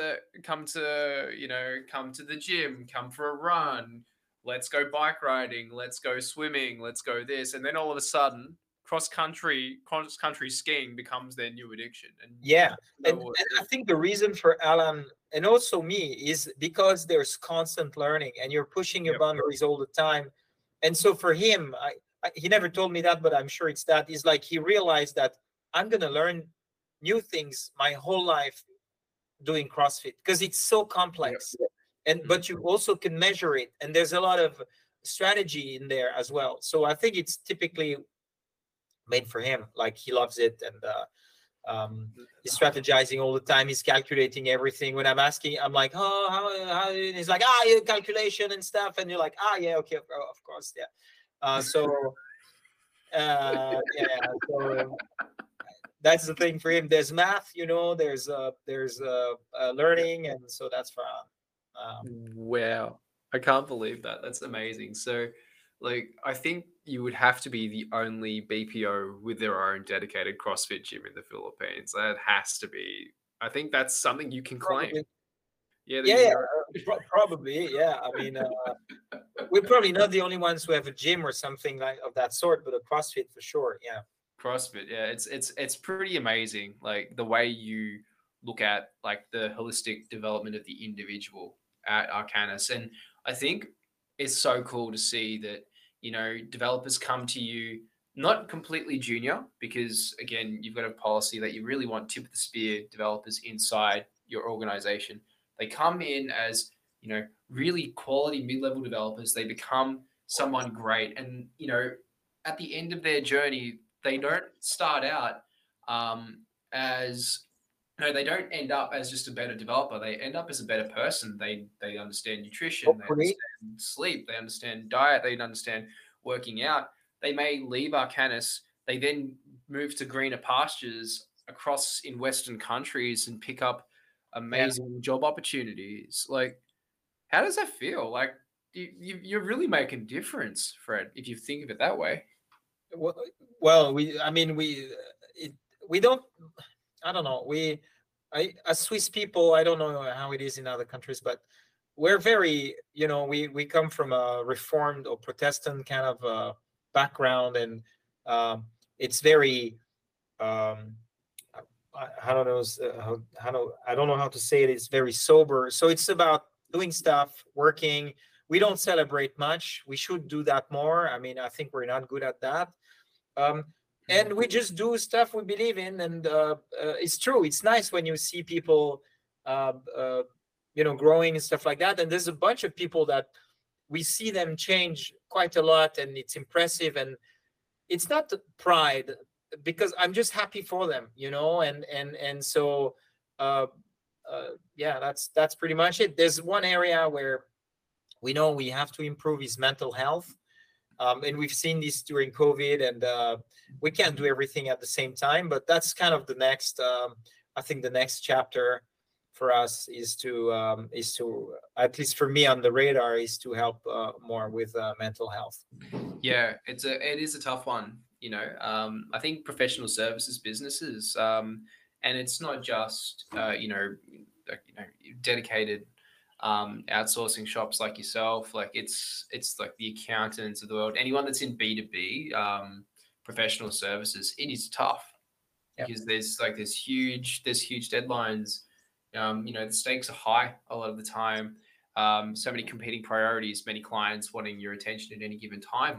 the gym, come for a run, let's go bike riding, let's go swimming, let's go this. And then all of a sudden, cross country skiing becomes their new addiction. And and I think the reason for Alan and also me is because there's constant learning, and you're pushing your boundaries all the time. And so for him, he never told me that, but I'm sure it's that. He's like, he realized that I'm going to learn new things my whole life doing CrossFit, because it's so complex. But you also can measure it, and there's a lot of strategy in there as well. So I think it's typically made for him. Like, he loves it, and he's strategizing all the time. He's calculating everything. When I'm asking, I'm like, oh, how? He's like, your calculation and stuff, and you're like, yeah, okay, of course, so that's the thing for him. There's math, there's learning, and so that's for wow, I can't believe that. That's amazing. So Like, I think you would have to be the only BPO with their own dedicated CrossFit gym in the Philippines. That has to be. I think that's something you can claim. Probably. Yeah, that Yeah, yeah, you're probably. Yeah. I mean, we're probably not the only ones who have a gym or something like of that sort, but a CrossFit for sure. Yeah. CrossFit. Yeah, it's pretty amazing. Like the way you look at like the holistic development of the individual at Arcanis, and I think it's so cool to see that developers come to you not completely junior because again you've got a policy that you really want tip of the spear developers inside your organization. They come in as really quality mid-level developers. They become someone great, and at the end of their journey they don't start out as no, they don't end up as just a better developer. They end up as a better person. They understand nutrition, they Hopefully. understand sleep, they understand diet, they understand working out. They may leave Arcanis, they then move to greener pastures across in Western countries and pick up Yeah. amazing job opportunities. Like, how does that feel? Like, you're really making a difference, Fred, if you think of it that way. Well, I mean, we don't, I don't know. As Swiss people, I don't know how it is in other countries, but we're very, we come from a Reformed or Protestant kind of background, and it's very, um, I don't know, I don't know how to say it. It's very sober. So it's about doing stuff, working. We don't celebrate much. We should do that more. I mean, I think we're not good at that. And we just do stuff we believe in, and it's true. It's nice when you see people growing and stuff like that, and there's a bunch of people that we see them change quite a lot, and it's impressive. And it's not pride, because I'm just happy for them, and so yeah, that's pretty much it. There's one area where we know we have to improve is mental health. And we've seen this during COVID, and we can't do everything at the same time. But that's kind of the next. I think the next chapter for us is to at least for me on the radar is to help more with mental health. Yeah, it is a tough one. I think professional services businesses, and it's not just dedicated outsourcing shops like yourself. Like it's like the accountants of the world, anyone that's in B2B professional services. It is tough because there's huge deadlines. The stakes are high a lot of the time. So many competing priorities, many clients wanting your attention at any given time.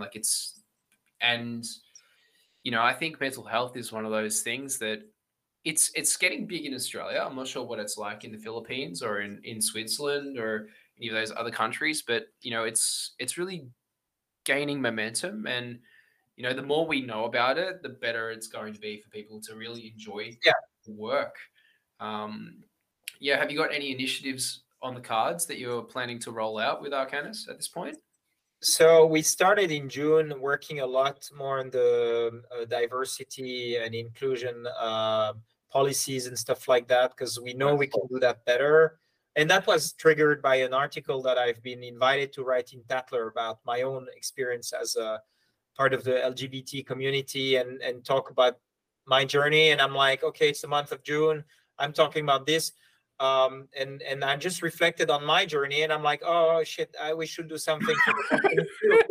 I think mental health is one of those things that it's getting big in Australia. I'm not sure what it's like in the Philippines or in Switzerland or any of those other countries, but it's really gaining momentum, and the more we know about it, the better it's going to be for people to really enjoy work. Have you got any initiatives on the cards that you're planning to roll out with Arcanis at this point? So we started in June working a lot more on the diversity and inclusion policies and stuff like that, because we know we can do that better. And that was triggered by an article that I've been invited to write in Tatler about my own experience as a part of the LGBT community, and talk about my journey. And I'm like, okay, it's the month of June. I'm talking about this. And I just reflected on my journey, and I'm like, oh shit, we should do something for the company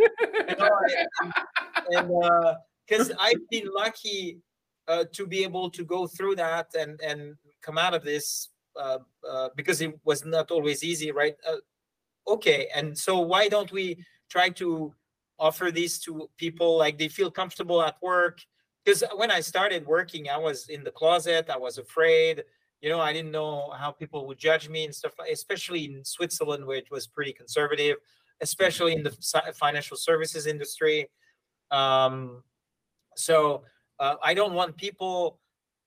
too. Because I've been lucky to be able to go through that and come out of this because it was not always easy, right? Okay, and so why don't we try to offer this to people, like they feel comfortable at work? Because when I started working, I was in the closet, I was afraid. I didn't know how people would judge me and stuff, especially in Switzerland, where it was pretty conservative, especially in the financial services industry. So I don't want people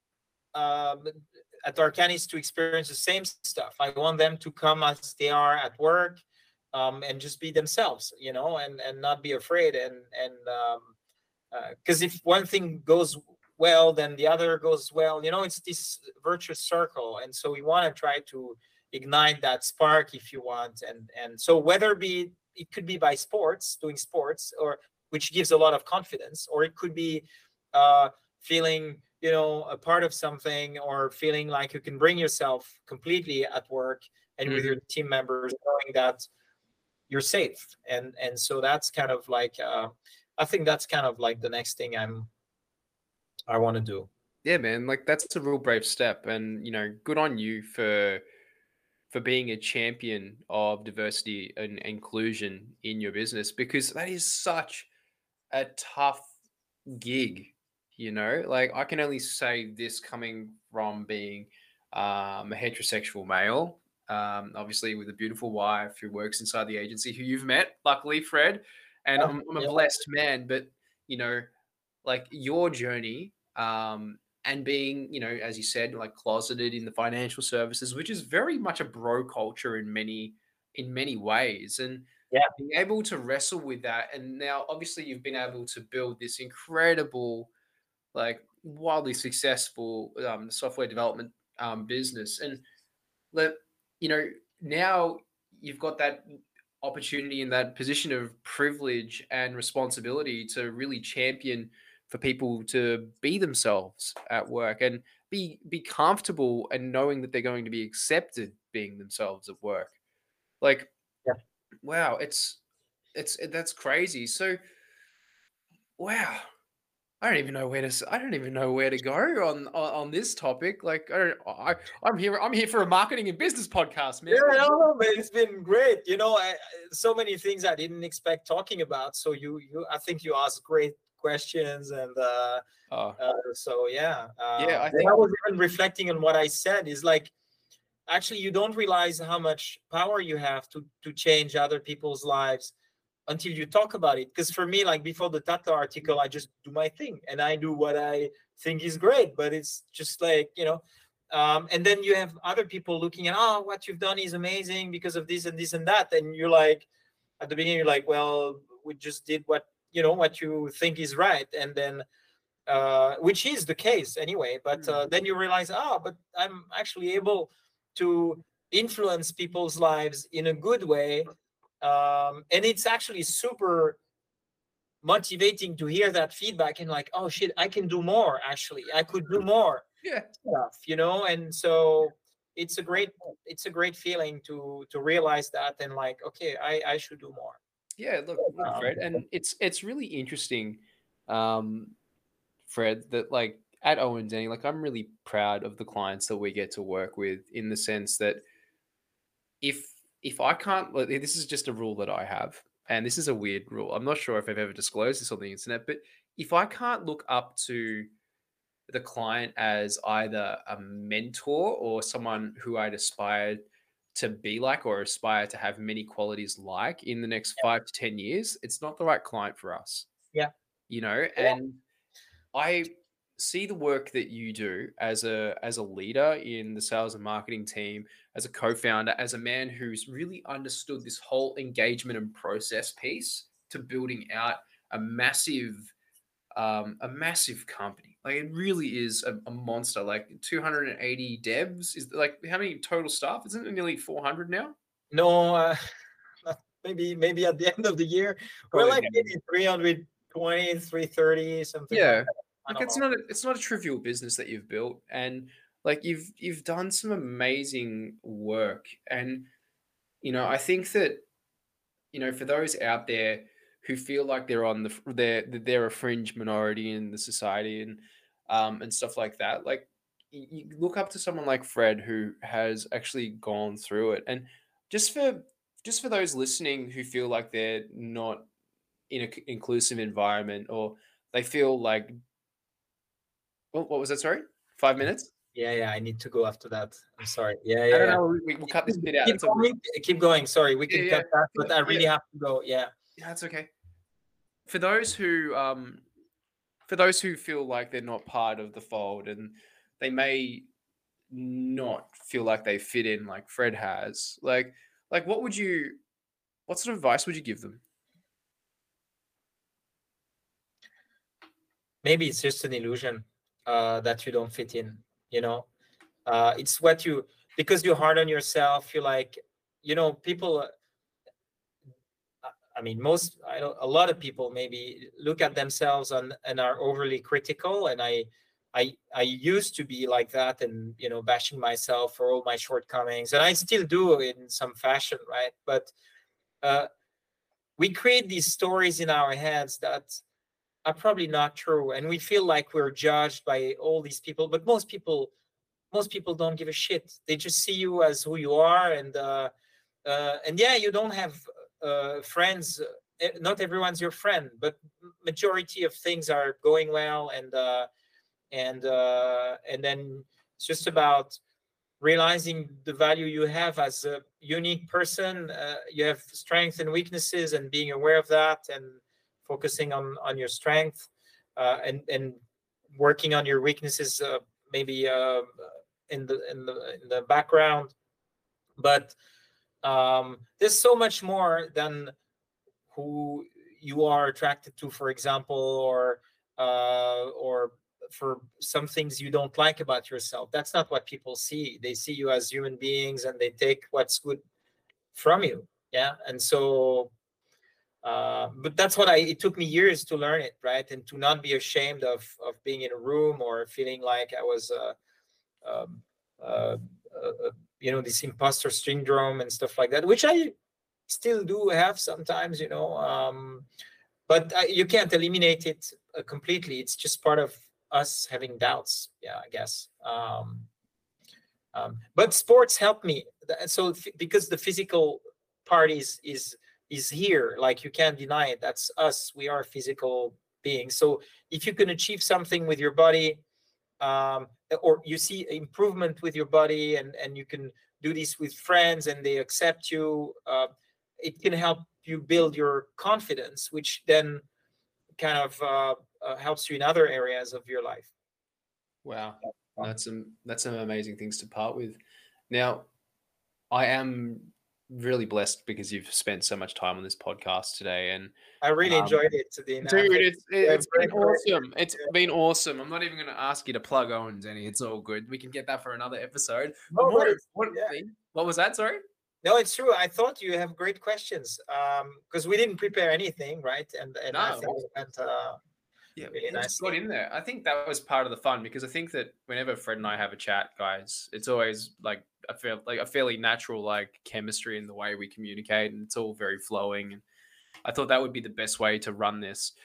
at Arcanis to experience the same stuff. I want them to come as they are at work, and just be themselves, and not be afraid. And because if one thing goes well, then the other goes well. It's this virtuous circle, and so we want to try to ignite that spark, if you want. And so whether be it could be by sports, doing sports, or which gives a lot of confidence, or it could be feeling, you know, a part of something, or feeling like you can bring yourself completely at work and with your team members, knowing that you're safe. And so that's kind of like I think that's kind of like the next thing I want to do. Yeah, man, like that's a real brave step, and you know, good on you for being a champion of diversity and inclusion in your business, because that is such a tough gig. You know, like I can only say this coming from being a heterosexual male, obviously with a beautiful wife who works inside the agency, who you've met, luckily, Fred, and I'm a blessed man. But you know, like your journey, and being, you know, as you said, like closeted in the financial services, which is very much a bro culture in many ways, and being able to wrestle with that, and now obviously you've been able to build this incredible, like wildly successful software development business, and let you know, now you've got that opportunity in that position of privilege and responsibility to really champion for people to be themselves at work, and be comfortable and knowing that they're going to be accepted being themselves at work. Like, wow, that's crazy. So, wow, I don't even know where to. I don't even know where to go on this topic. Like, I'm here for a marketing and business podcast, man. Yeah, no, but it's been great. You know, so many things I didn't expect talking about. So I think you asked great questions, and so yeah. I was even reflecting on what I said. Is like, actually, you don't realize how much power you have to change other people's lives until you talk about it. Because for me, like before the Tata article, I just do my thing and I do what I think is great. But it's just like, you know, and then you have other people looking at, oh, what you've done is amazing because of this and this and that. And you're like, at the beginning, you're like, well, we just did what, you know, what you think is right. And then, which is the case anyway. But then you realize, but I'm actually able to influence people's lives in a good way. And it's actually super motivating to hear that feedback, and like, oh shit, I can do more. Actually, I could do more stuff, you know. And so it's a great feeling to realize that, and like, okay, I should do more. Yeah, look, Fred, and it's really interesting, Fred, that like at Owen Denny, like I'm really proud of the clients that we get to work with, in the sense that if I can't, like, this is just a rule that I have, and this is a weird rule. I'm not sure if I've ever disclosed this on the internet, but if I can't look up to the client as either a mentor or someone who I'd aspire to be like, or aspire to have many qualities like in the next 5 to 10 years, it's not the right client for us. Yeah. You know, and I see the work that you do as a leader in the sales and marketing team, as a co-founder, as a man who's really understood this whole engagement and process piece to building out a massive company. Like, it really is a monster. Like 280 devs is like, how many total staff? Isn't it nearly 400 now? No, maybe at the end of the year, we're like maybe 320, 330, something. Yeah. Like that. Like it's not a trivial business that you've built, and like you've done some amazing work. And you know, I think that, you know, for those out there who feel like they're on they're a fringe minority in the society, and stuff like that, like you look up to someone like Fred, who has actually gone through it. And just for those listening who feel like they're not in an inclusive environment, or they feel like, what was that? Sorry, 5 minutes? Yeah, I need to go after that. I'm sorry. Yeah. I don't know. We'll cut this bit out. Keep going. Sorry, we can cut that, but I really have to go. Yeah. Yeah, that's okay. For those who feel like they're not part of the fold, and they may not feel like they fit in like Fred has, like what sort of advice would you give them? Maybe it's just an illusion that you don't fit in, you know. It's because you're hard on yourself. You're like, you know, people, I mean, a lot of people maybe look at themselves and are overly critical. And I used to be like that, and bashing myself for all my shortcomings, and I still do in some fashion, right? But we create these stories in our heads that are probably not true, and we feel like we're judged by all these people. But most people don't give a shit. They just see you as who you are, and yeah, you don't have friends. Not everyone's your friend, but majority of things are going well, and then it's just about realizing the value you have as a unique person. You have strengths and weaknesses, and being aware of that, and focusing on your strength, and working on your weaknesses, maybe in the background. But there's so much more than who you are attracted to, for example, or for some things you don't like about yourself. That's not what people see. They see you as human beings, and they take what's good from you. Yeah. And so but that's what it took me years to learn it, right? And to not be ashamed of being in a room or feeling like I was um, uh, this imposter syndrome and stuff like that, which I still do have sometimes, but you can't eliminate it completely. It's just part of us having doubts. Yeah, I guess. But sports help me. So because the physical part is here, like, you can't deny it. That's us. We are physical beings. So if you can achieve something with your body, or you see improvement with your body, and you can do this with friends and they accept you, it can help you build your confidence, which then kind of helps you in other areas of your life. Wow, that's some amazing things to part with. Now, I am really blessed because you've spent so much time on this podcast today, and I really enjoyed it today. Dude, it's been awesome. It's been awesome. I'm not even going to ask you to plug Owen, Denny. It's all good. We can get that for another episode. No worries. What was that? Sorry. No, it's true. I thought you have great questions, because we didn't prepare anything, right? And no, I think it went really nice. Got in there. I think that was part of the fun, because I think that whenever Fred and I have a chat, guys, it's always like a fairly natural like chemistry in the way we communicate, and it's all very flowing. And I thought that would be the best way to run this.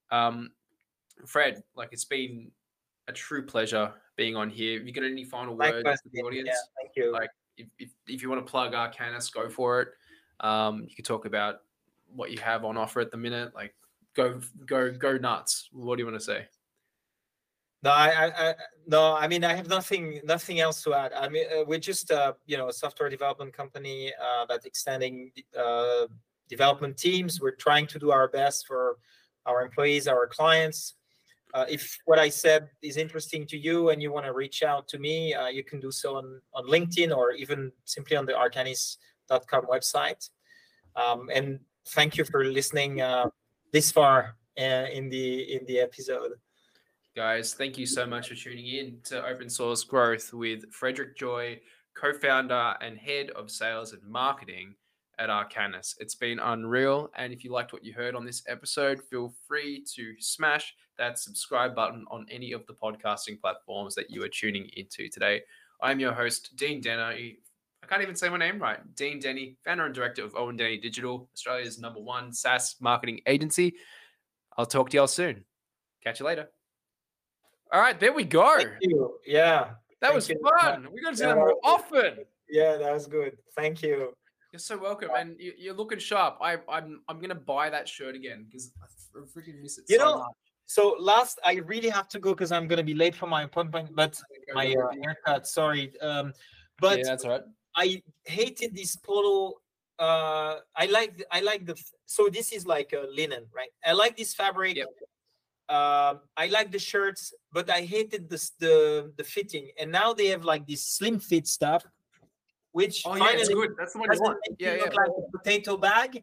Fred, like, it's been a true pleasure being on here. Have you got any final words to the audience? Yeah, thank you. Like, if you want to plug Arcanus, go for it. You can talk about what you have on offer at the minute. Like, go nuts. What do you want to say? No, I mean, I have nothing else to add. I mean, we're just a software development company that's extending development teams. We're trying to do our best for our employees, our clients. If what I said is interesting to you and you want to reach out to me, you can do so on LinkedIn, or even simply on the arcanis.com website. And thank you for listening this far in the episode. Guys, thank you so much for tuning in to Open Source Growth with Frederick Joy, co-founder and head of sales and marketing at Arcanus. It's been unreal. And if you liked what you heard on this episode, feel free to smash that subscribe button on any of the podcasting platforms that you are tuning into today. I'm your host, Dean Denny. I can't even say my name right. Dean Denny, founder and director of Owen Denny Digital, Australia's #1 SaaS marketing agency. I'll talk to y'all soon. Catch you later. All right, there we go. Thank you. Yeah. That was fun. We got to do that more often. Yeah, that was good. Thank you. You're so welcome, and you're looking sharp. I'm gonna buy that shirt again because I freaking miss it so much. So I really have to go because I'm gonna be late for my appointment. But my haircut. Sorry. But yeah, that's all right. I hated this polo. I like so this is like a linen, right? I like this fabric. Yep. I like the shirts, but I hated the fitting. And now they have like this slim fit stuff, which it's good. That's the one you want. Yeah, look like a potato bag.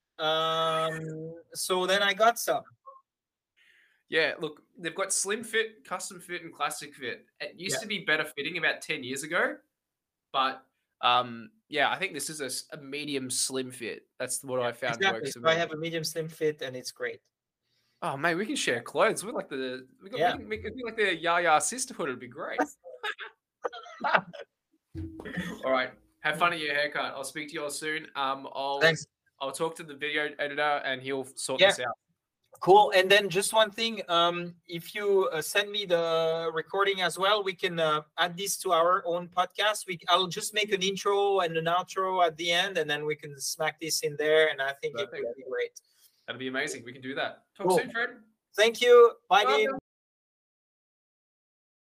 So then I got some. Yeah, look, they've got slim fit, custom fit, and classic fit. It used to be better fitting about 10 years ago, but Yeah, I think this is a medium slim fit. That's what I found Exactly. works So for I me. have a medium slim fit, and it's great. Oh mate, we can share clothes. We're like Yeah. we could be like the Yaya sisterhood. It'd be great. All right. Have fun at your haircut. I'll speak to you all soon. Thanks. I'll talk to the video editor and he'll sort Yeah. this out. Cool. And then just one thing, if you send me the recording as well, we can add this to our own podcast. I'll just make an intro and an outro at the end, and then we can smack this in there. And I think it Perfect. would be great. That'd be amazing. We can do that. Talk Cool. soon, Fred. Thank you. Bye, Bye. Dean.